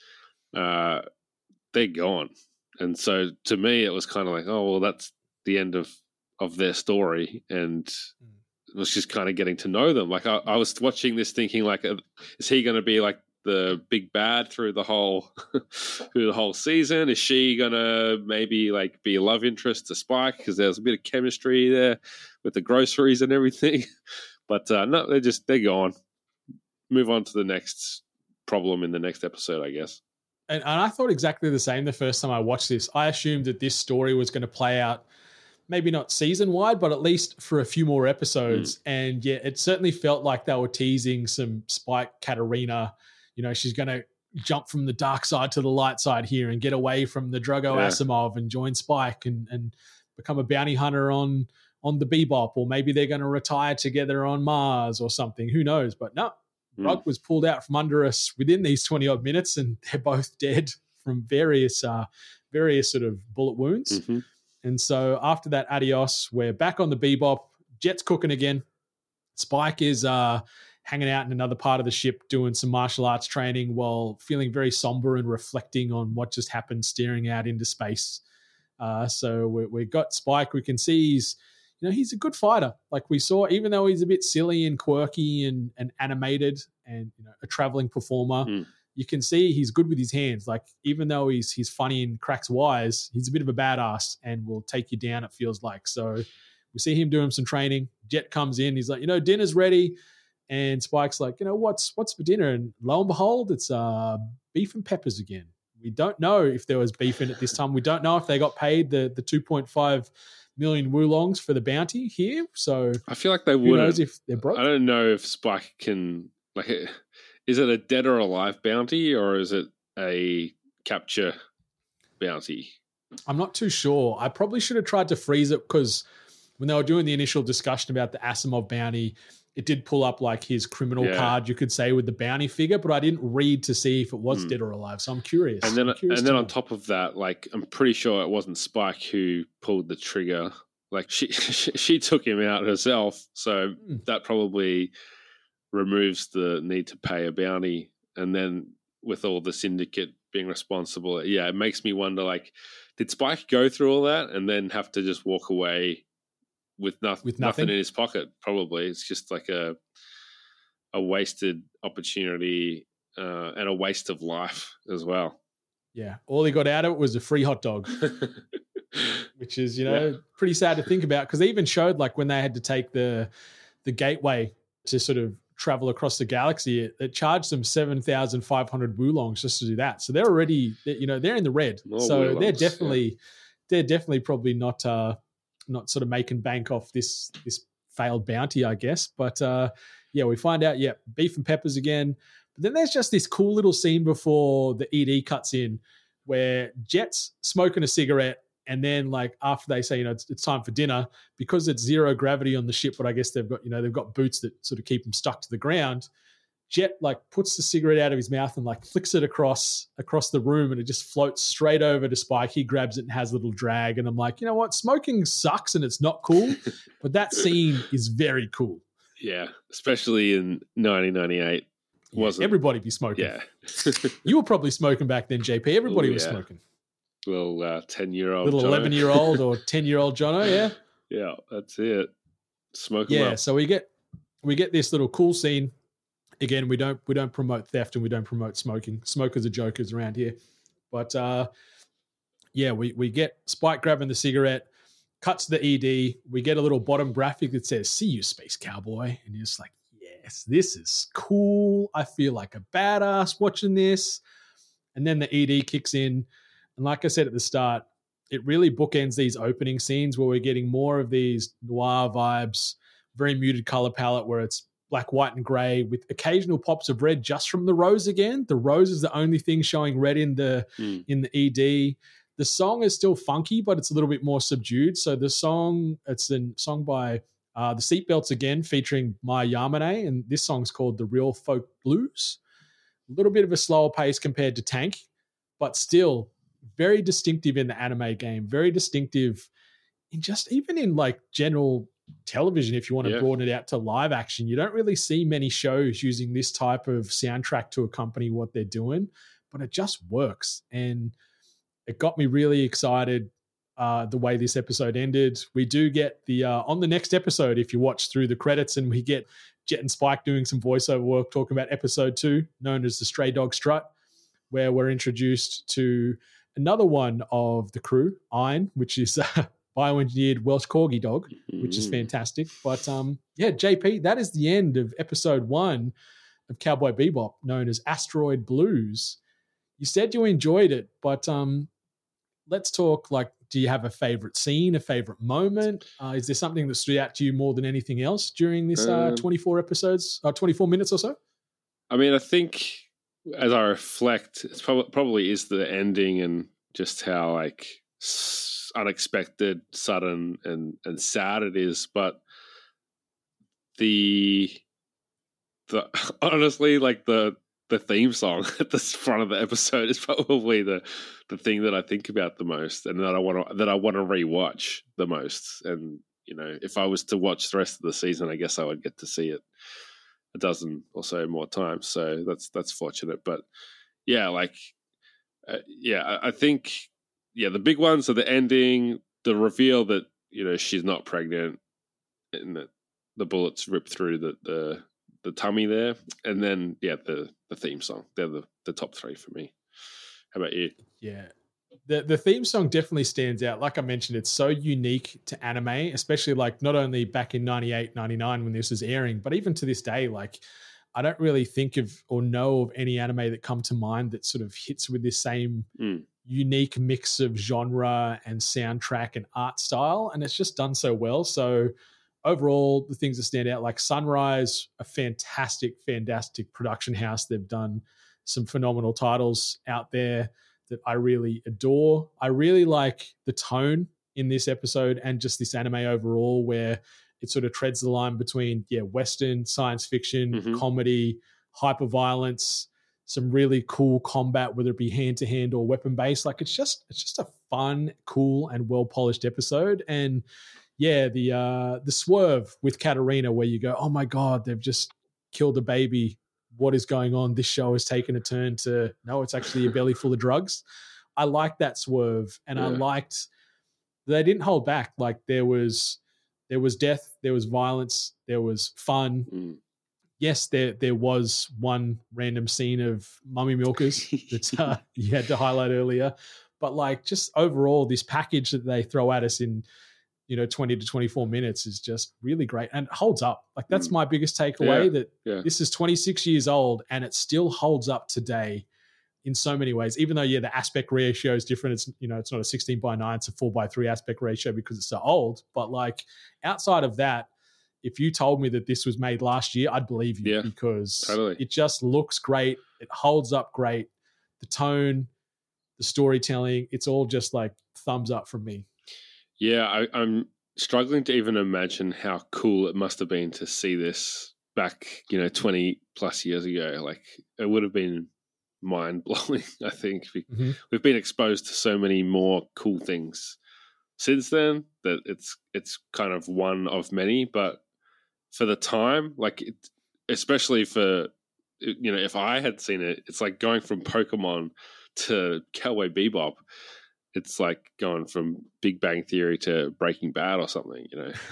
uh, they're gone. And so to me, it was kind of like, oh, well, that's the end of, of their story. And it was just kind of getting to know them. Like I, I was watching this thinking, like, uh, is he going to be like the big bad through the whole through the whole season? Is she going to maybe like be a love interest to Spike, because there's a bit of chemistry there with the groceries and everything? But uh, no, they're just, they're gone. Move on to the next problem in the next episode, I guess. And, and I thought exactly the same the first time I watched this. I assumed that this story was going to play out, maybe not season-wide, but at least for a few more episodes. Mm. And yeah, it certainly felt like they were teasing some Spike Katarina. You know, she's going to jump from the dark side to the light side here and get away from the Drago yeah. Asimov and join Spike and, and become a bounty hunter on, on the Bebop. Or maybe they're going to retire together on Mars or something. Who knows? But no. Rug was pulled out from under us within these twenty odd minutes, and they're both dead from various, uh, various sort of bullet wounds. Mm-hmm. And so after that adios, we're back on the Bebop. Jet's cooking again. Spike is uh, hanging out in another part of the ship doing some martial arts training while feeling very somber and reflecting on what just happened, staring out into space. Uh, so we, we got Spike. We can see he's, you know, he's a good fighter. Like we saw, even though he's a bit silly and quirky and, and animated and, you know, a traveling performer, mm. you can see he's good with his hands. Like, even though he's he's funny and cracks wise, he's a bit of a badass and will take you down, it feels like. So we see him doing some training. Jet comes in. He's like, you know, dinner's ready. And Spike's like, you know, what's what's for dinner? And lo and behold, it's uh, beef and peppers again. We don't know if there was beef in it this time. We don't know if they got paid the, the two point five million woolongs for the bounty here. So I feel like they who wouldn't. knows if they're broke. I don't know if Spike can, like, is it a dead or alive bounty, or is it a capture bounty? I'm not too sure. I probably should have tried to freeze it, because when they were doing the initial discussion about the Asimov bounty, it did pull up like his criminal Yeah. card, you could say, with the bounty figure, but I didn't read to see if it was Hmm. dead or alive. So I'm curious. And then, I'm curious and to then know. on top of that, like I'm pretty sure it wasn't Spike who pulled the trigger. Like she, she, she took him out herself. So Hmm. that probably removes the need to pay a bounty. And then with all the syndicate being responsible, yeah, it makes me wonder, like, did Spike go through all that and then have to just walk away with, no- With nothing nothing? in his pocket? Probably. It's just like a a wasted opportunity uh, and a waste of life as well. Yeah. All he got out of it was a free hot dog, which is, you know, Yeah. pretty sad to think about, because they even showed like when they had to take the the gateway to sort of travel across the galaxy, it, it charged them seven thousand five hundred woolongs just to do that. So they're already, you know, they're in the red. More so woolongs, they're definitely, they're definitely probably not, uh, not sort of making bank off this, this failed bounty, I guess. But uh, yeah, we find out, yeah, beef and peppers again. But then there's just this cool little scene before the E D cuts in where Jet's smoking a cigarette. And then like after they say, you know, it's, it's time for dinner, because it's zero gravity on the ship, but I guess they've got, you know, they've got boots that sort of keep them stuck to the ground. Jet like puts the cigarette out of his mouth and like flicks it across across the room, and it just floats straight over to Spike. He grabs it and has a little drag. And I'm like, you know what? Smoking sucks and it's not cool, but that scene is very cool. Yeah, especially in nineteen ninety-eight. Yeah, Wasn't everybody be smoking? Yeah. You were probably smoking back then, J P. Everybody Ooh, was yeah. smoking. Little uh, ten-year-old Little Jono. eleven-year-old or ten-year-old Jono, yeah. Yeah, that's it. Smoke 'em Yeah, up. so we get we get this little cool scene. Again, we don't we don't promote theft and we don't promote smoking. Smokers are jokers around here. But uh, yeah, we we get Spike grabbing the cigarette, cuts the E D. We get a little bottom graphic that says, "See you, Space Cowboy," and you're just like, yes, this is cool. I feel like a badass watching this. And then the E D kicks in. And like I said at the start, it really bookends these opening scenes where we're getting more of these noir vibes, very muted color palette where it's black, white, and gray with occasional pops of red just from the rose again. The rose is the only thing showing red in the Mm. in the E D. The song is still funky, but it's a little bit more subdued. So the song, it's a song by uh, the Seatbelts again, featuring Maya Yamane, and this song's called The Real Folk Blues. A little bit of a slower pace compared to Tank, but still very distinctive in the anime game, very distinctive in just even in like general television. If you want to Yeah. broaden it out to live action, you don't really see many shows using this type of soundtrack to accompany what they're doing, but it just works. And it got me really excited uh, the way this episode ended. We do get the, uh, on the next episode, if you watch through the credits, and we get Jet and Spike doing some voiceover work talking about episode two, known as the Stray Dog Strut, where we're introduced to another one of the crew, Iron, which is a bioengineered Welsh Corgi dog, which is Mm. fantastic. But um, yeah, J P, that is the end of episode one of Cowboy Bebop, known as Asteroid Blues. You said you enjoyed it, but um, let's talk, like, do you have a favorite scene, a favorite moment? Uh, is there something that stood out to you more than anything else during this uh, Um, twenty-four episodes, uh, twenty-four minutes or so? I mean, I think as I reflect, it's probably probably is the ending and just how like s- unexpected, sudden, and and sad it is. But the the honestly, like the the theme song at the front of the episode is probably the the thing that I think about the most, and that I want to that I want to rewatch the most. And you know, if I was to watch the rest of the season, I guess I would get to see it a dozen or so more times. So that's that's fortunate. But yeah, like uh, yeah, I, I think yeah, the big ones are the ending, the reveal that you know she's not pregnant, and that the bullets rip through the the, the tummy there, and then yeah, the the theme song. They're the the top three for me. How about you? Yeah. The the theme song definitely stands out. Like I mentioned, it's so unique to anime, especially like not only back in ninety-eight, ninety-nine when this was airing, but even to this day, like I don't really think of or know of any anime that come to mind that sort of hits with this same Mm. unique mix of genre and soundtrack and art style. And it's just done so well. So overall, the things that stand out, like Sunrise, a fantastic, fantastic production house. They've done some phenomenal titles out there that I really adore. I really like the tone in this episode and just this anime overall, where It sort of treads the line between, yeah, Western, science fiction, Mhm. comedy, hyper violence, some really cool combat, whether it be hand to hand or weapon based. Like it's just it's just a fun, cool, and well polished episode. And yeah, the uh, the swerve with Katarina, where you go, oh my god, they've just killed a baby. What is going on? This show has taken a turn to no, it's actually a belly full of drugs. I liked that swerve, and Yeah. I liked they didn't hold back. Like there was there was death, there was violence, there was fun. Mm. Yes, there there was one random scene of mummy milkers that uh, you had to highlight earlier, but like just overall, this package that they throw at us in you know twenty to twenty-four minutes is just really great and it holds up. Like that's Mm. my biggest takeaway. Yeah, that yeah. this is twenty-six years old and it still holds up today in so many ways. Even though yeah, the aspect ratio is different. It's you know it's not a sixteen by nine, it's a four by three aspect ratio because it's so old. But like outside of that, if you told me that this was made last year, I'd believe you Yeah, because totally. it just looks great. It holds up great. The tone, the storytelling, it's all just like thumbs up from me. Yeah, I, I'm struggling to even imagine how cool it must have been to see this back, you know, twenty plus years ago. Like it would have been mind blowing, I think. Mhm. We've been exposed to so many more cool things since then that it's it's kind of one of many. But for the time, like it, especially for you know, if I had seen it, it's like going from Pokemon to Cowboy Bebop. It's like going from Big Bang Theory to Breaking Bad or something, you know.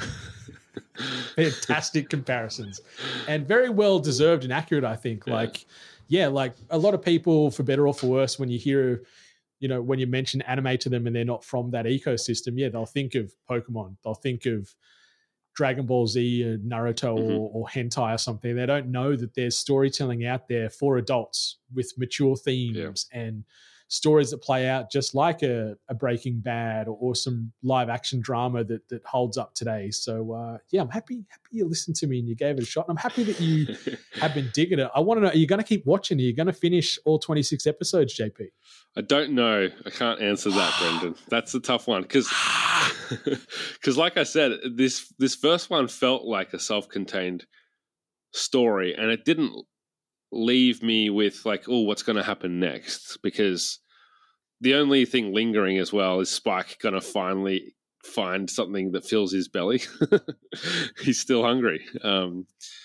Fantastic comparisons and very well deserved and accurate, I think. Yeah. Like, yeah, like a lot of people, for better or for worse, when you hear, you know, when you mention anime to them and they're not from that ecosystem, yeah, they'll think of Pokemon, they'll think of Dragon Ball Z or Naruto Mhm. or, or hentai or something. They don't know that there's storytelling out there for adults with mature themes and stories that play out just like a, a Breaking Bad or, or some live action drama that that holds up today. So uh, yeah, I'm happy happy you listened to me and you gave it a shot. And I'm happy that you have been digging it. I want to know, are you going to keep watching? Are you going to finish all twenty-six episodes, J P? I don't know. I can't answer that, Brendan. That's a tough one because, because like I said, this this first one felt like a self-contained story, and it didn't leave me with like, oh, what's going to happen next? Because the only thing lingering as well is Spike going to finally find something that fills his belly. He's still hungry. Um,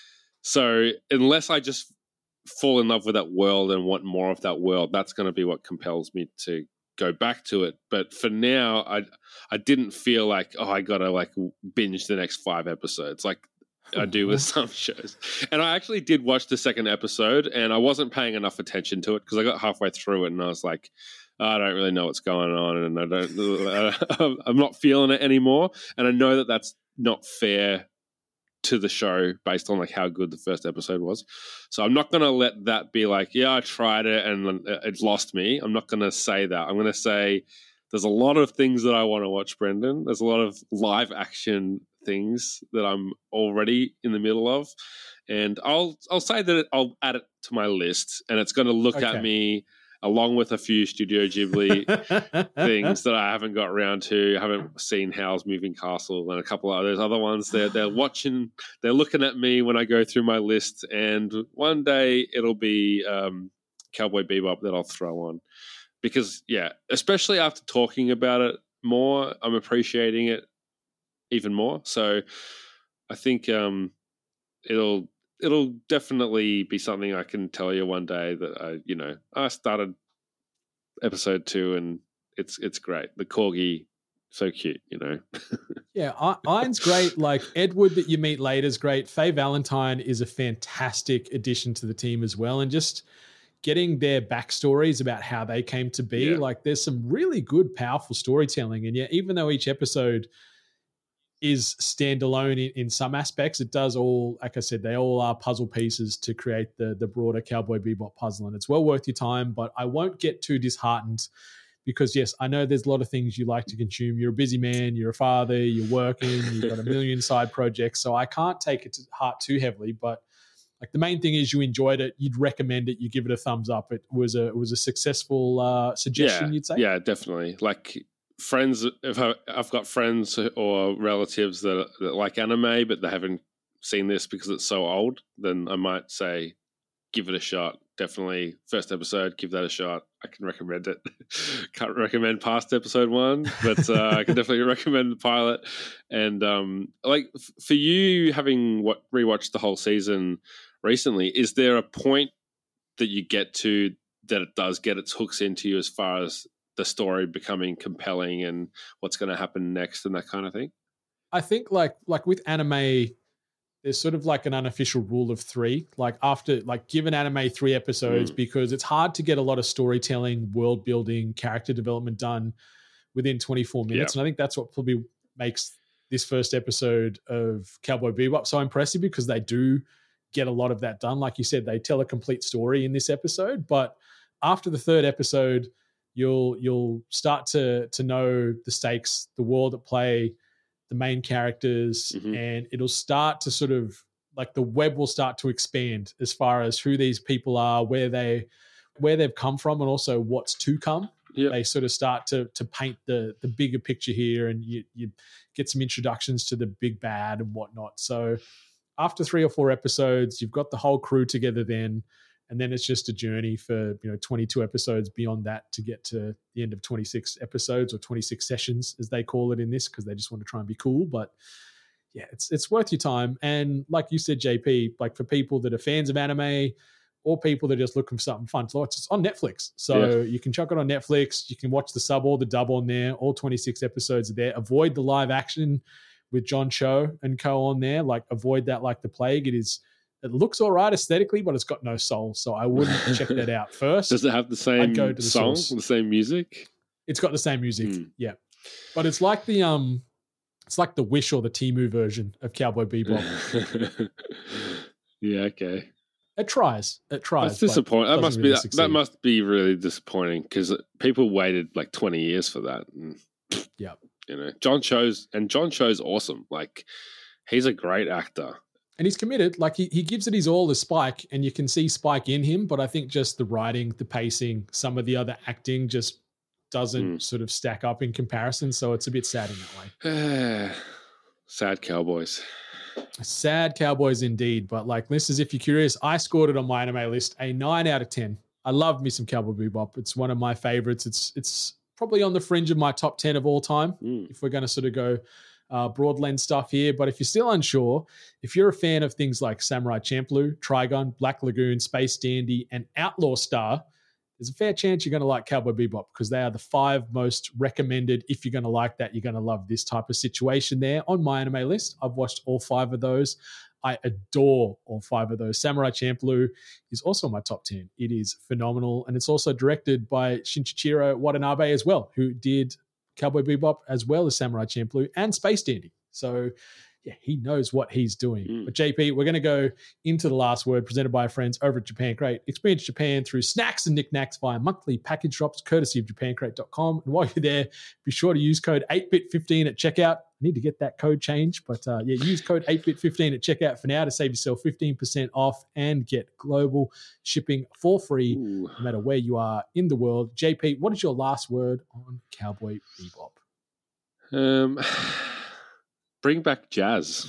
so unless I just fall in love with that world and want more of that world, that's going to be what compels me to go back to it. But for now, I I didn't feel like, oh, I got to like binge the next five episodes like I do with some shows. And I actually did watch the second episode and I wasn't paying enough attention to it because I got halfway through it and I was like, oh, I don't really know what's going on and I don't, I'm not feeling it anymore. And I know that that's not fair to the show based on like how good the first episode was. So I'm not going to let that be like, yeah, I tried it and it lost me. I'm not going to say that. I'm going to say there's a lot of things that I want to watch, Brendan. There's a lot of live action things that I'm already in the middle of. And I'll I'll say that I'll add it to my list and it's going to look Okay. at me along with a few Studio Ghibli things that I haven't got around to. I haven't seen Howl's Moving Castle and a couple of those other ones. They're, they're watching, they're looking at me when I go through my list. And one day it'll be um, Cowboy Bebop that I'll throw on. Because, yeah, especially after talking about it more, I'm appreciating it even more. So I think um, it'll it'll definitely be something I can tell you one day that I, you know, I started episode two and it's it's great. The corgi, so cute, you know. Yeah, I- Iron's great. Like Edward that you meet later is great. Faye Valentine is a fantastic addition to the team as well. And just getting their backstories about how they came to be, Yeah. like there's some really good, powerful storytelling. And yeah, even though each episode is standalone in, in some aspects, it does all, like I said, they all are puzzle pieces to create the the broader Cowboy Bebop puzzle. And it's well worth your time, but I won't get too disheartened because, yes, I know there's a lot of things you like to consume. You're a busy man, you're a father, you're working, you've got a million side projects. So I can't take it to heart too heavily, but like the main thing is you enjoyed it, you'd recommend it, you give it a thumbs up. It was a it was a successful uh, suggestion, yeah, you'd say? Yeah, definitely. Like friends, if I, I've got friends or relatives that, that like anime, but they haven't seen this because it's so old, then I might say, give it a shot. Definitely first episode, give that a shot. I can recommend it. Can't recommend past episode one, but uh, I can definitely recommend the pilot. And um, like f- for you, having what rewatched the whole season recently, is there a point that you get to that it does get its hooks into you as far as the story becoming compelling and what's going to happen next and that kind of thing? I think like like with anime, there's sort of like an unofficial rule of three. Like after, like give an anime three episodes mm. because it's hard to get a lot of storytelling, world building, character development done within twenty-four minutes. Yeah. And I think that's what probably makes this first episode of Cowboy Bebop so impressive, because they do get a lot of that done. Like you said, they tell a complete story in this episode, but after the third episode, you'll you'll start to to know the stakes, the world at play, the main characters, mm-hmm. and it'll start to sort of like the web will start to expand as far as who these people are, where they where they've come from, and also what's to come. Yep. They sort of start to to paint the the bigger picture here, and you you get some introductions to the big bad and whatnot. So after three or four episodes, you've got the whole crew together then. And then it's just a journey for, you know, twenty-two episodes beyond that to get to the end of twenty-six episodes, or twenty-six sessions as they call it in this, because they just want to try and be cool. But yeah, it's it's worth your time. And like you said, J P, like for people that are fans of anime or people that are just looking for something fun to watch, it's on Netflix. So yeah. you can chuck it on Netflix. You can watch the sub or the dub on there. All twenty-six episodes are there. Avoid the live action with John Cho and co on there. Like avoid that like the plague. It is... It looks all right aesthetically, but it's got no soul. So I wouldn't check that out first. Does it have the same go the song, source. the same music? It's got the same music, mm. yeah. But it's like the um, it's like the Wish or the Temu version of Cowboy Bebop. yeah, okay. It tries. It tries. That's disappointing. That must really be that, that must be really disappointing, because people waited like twenty years for that. And, yeah, you know, John Cho's and John Cho's awesome. Like, he's a great actor. And he's committed. Like he, he gives it his all as Spike, and you can see Spike in him. But I think just the writing, the pacing, some of the other acting just doesn't mm. sort of stack up in comparison. So it's a bit sad in that way. Sad Cowboys. Sad Cowboys indeed. But like this is, if you're curious, I scored it on my anime list a nine out of ten. I love me some Cowboy Bebop. It's one of my favorites. It's it's probably on the fringe of my top ten of all time. Mm. If we're going to sort of go Uh, broad lens stuff here. But if you're still unsure, if you're a fan of things like Samurai Champloo, Trigun, Black Lagoon, Space Dandy, and Outlaw Star, there's a fair chance you're going to like Cowboy Bebop, because they are the five most recommended. If you're going to like that, you're going to love this type of situation there on my anime list. I've watched all five of those. I adore all five of those. Samurai Champloo is also my top ten. It is phenomenal. And it's also directed by Shinichiro Watanabe as well, who did Cowboy Bebop as well as Samurai Champloo and Space Dandy. So yeah, he knows what he's doing. Mm. But J P, we're going to go into the last word, presented by our friends over at Japan Crate. Experience Japan through snacks and knickknacks via monthly package drops, courtesy of japan crate dot com. And while you're there, be sure to use code eight bit fifteen at checkout. I need to get that code changed, but uh, yeah, use code eight bit fifteen at checkout for now to save yourself fifteen percent off and get global shipping for free, Ooh. no matter where you are in the world. J P, what is your last word on Cowboy Bebop? Um, bring back jazz.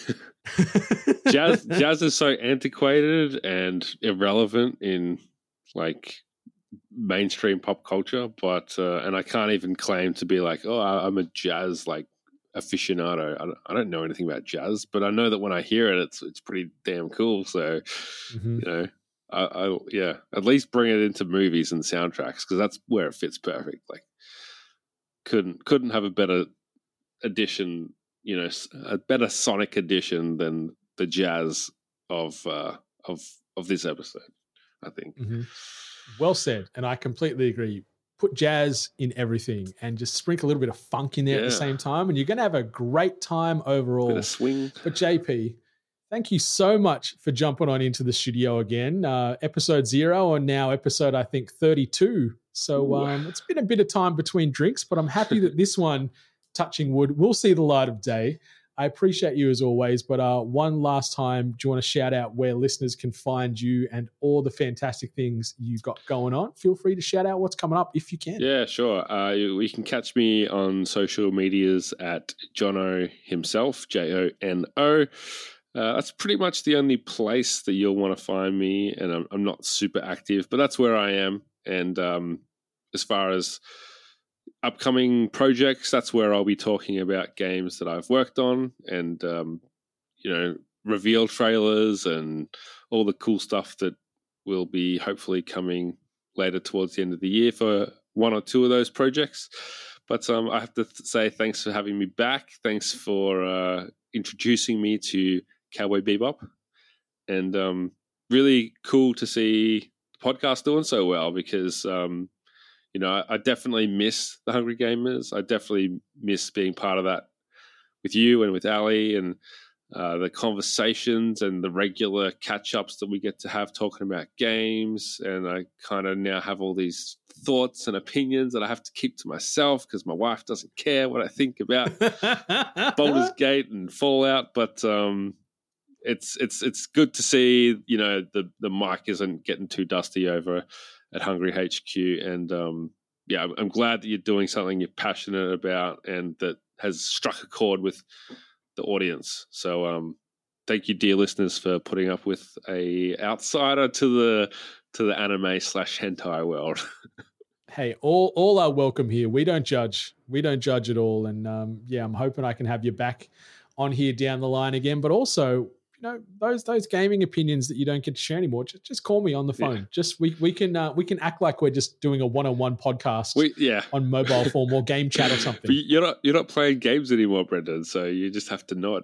jazz, jazz is so antiquated and irrelevant in like mainstream pop culture, but uh, and I can't even claim to be like, oh, I'm a jazz like aficionado. I don't, I don't know anything about jazz, but I know that when I hear it, it's it's pretty damn cool. So, mm-hmm. you know, I, I yeah, at least bring it into movies and soundtracks, because that's where it fits perfect. Like, couldn't couldn't have a better addition, you know, a better sonic addition than the jazz of uh, of of this episode, I think. Mm-hmm. Well said, and I completely agree. Put jazz in everything and just sprinkle a little bit of funk in there yeah. at the same time, and you're going to have a great time overall. Bit of swing. But J P, thank you so much for jumping on into the studio again. Uh, episode zero, and now episode, I think, thirty-two. So um, it's been a bit of time between drinks, but I'm happy that this one, touching wood, will see the light of day. I appreciate you as always, but uh, one last time, do you want to shout out where listeners can find you and all the fantastic things you've got going on? Feel free to shout out what's coming up if you can. Yeah, sure. Uh, you, you can catch me on social medias at Jono himself, J O N O. Uh, that's pretty much the only place that you'll want to find me, and I'm, I'm not super active, but that's where I am. And um, as far as upcoming projects, that's where I'll be talking about games that I've worked on and, um, you know, reveal trailers and all the cool stuff that will be hopefully coming later towards the end of the year for one or two of those projects. But um, I have to th- say thanks for having me back. Thanks for uh, introducing me to Cowboy Bebop. And um, really cool to see the podcast doing so well because, um, you know, I, I definitely miss the Hungry Gamers. I definitely miss being part of that with you and with Ali and uh, the conversations and the regular catch-ups that we get to have talking about games. And I kind of now have all these thoughts and opinions that I have to keep to myself because my wife doesn't care what I think about Baldur's Gate and Fallout. But um, it's it's it's good to see, you know, the, the mic isn't getting too dusty over at Hungry H Q. And um, yeah, I'm, I'm glad that you're doing something you're passionate about and that has struck a chord with the audience. So um, thank you, dear listeners, for putting up with a outsider to the to the anime slash hentai world. Hey, all all are welcome here. We don't judge. We don't judge at all. And um, yeah, I'm hoping I can have you back on here down the line again. But also, you know, those those gaming opinions that you don't get to share anymore, just, just call me on the phone. Yeah. Just we we can uh, we can act like we're just doing a one-on-one podcast we, yeah. on mobile form or game chat or something. But you're not you're not playing games anymore, Brendan, so you just have to nod.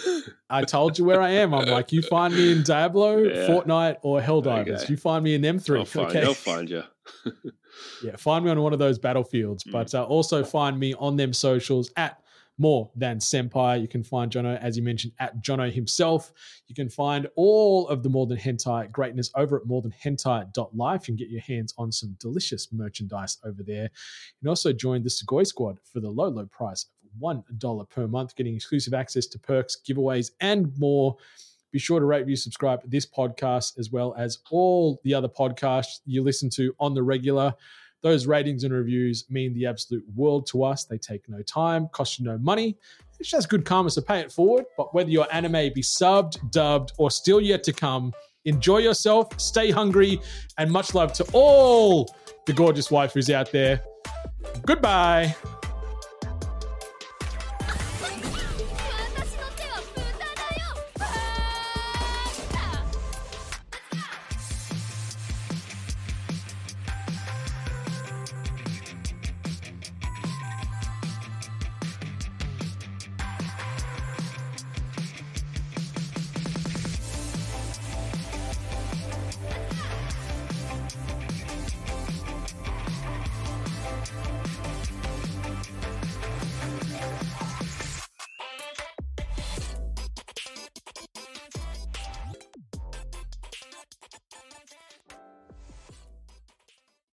I told you where I am. I'm like, you find me in Diablo, yeah. Fortnite, or Helldivers. Okay. You find me in them three. I'll find, okay, I'll find you. Yeah, find me on one of those battlefields, mm. but uh, also find me on them socials at More Than Senpai. You can find Jono, as you mentioned, at Jono himself. You can find all of the More Than Hentai greatness over at more than hentai dot life. You can get your hands on some delicious merchandise over there. You can also join the Sugoi Squad for the low, low price of one dollar per month, getting exclusive access to perks, giveaways, and more. Be sure to rate, review, subscribe to this podcast as well as all the other podcasts you listen to on the regular. Those ratings and reviews mean the absolute world to us. They take no time, cost you no money. It's just good karma, so pay it forward. But whether your anime be subbed, dubbed, or still yet to come, enjoy yourself, stay hungry, and much love to all the gorgeous waifus out there. Goodbye.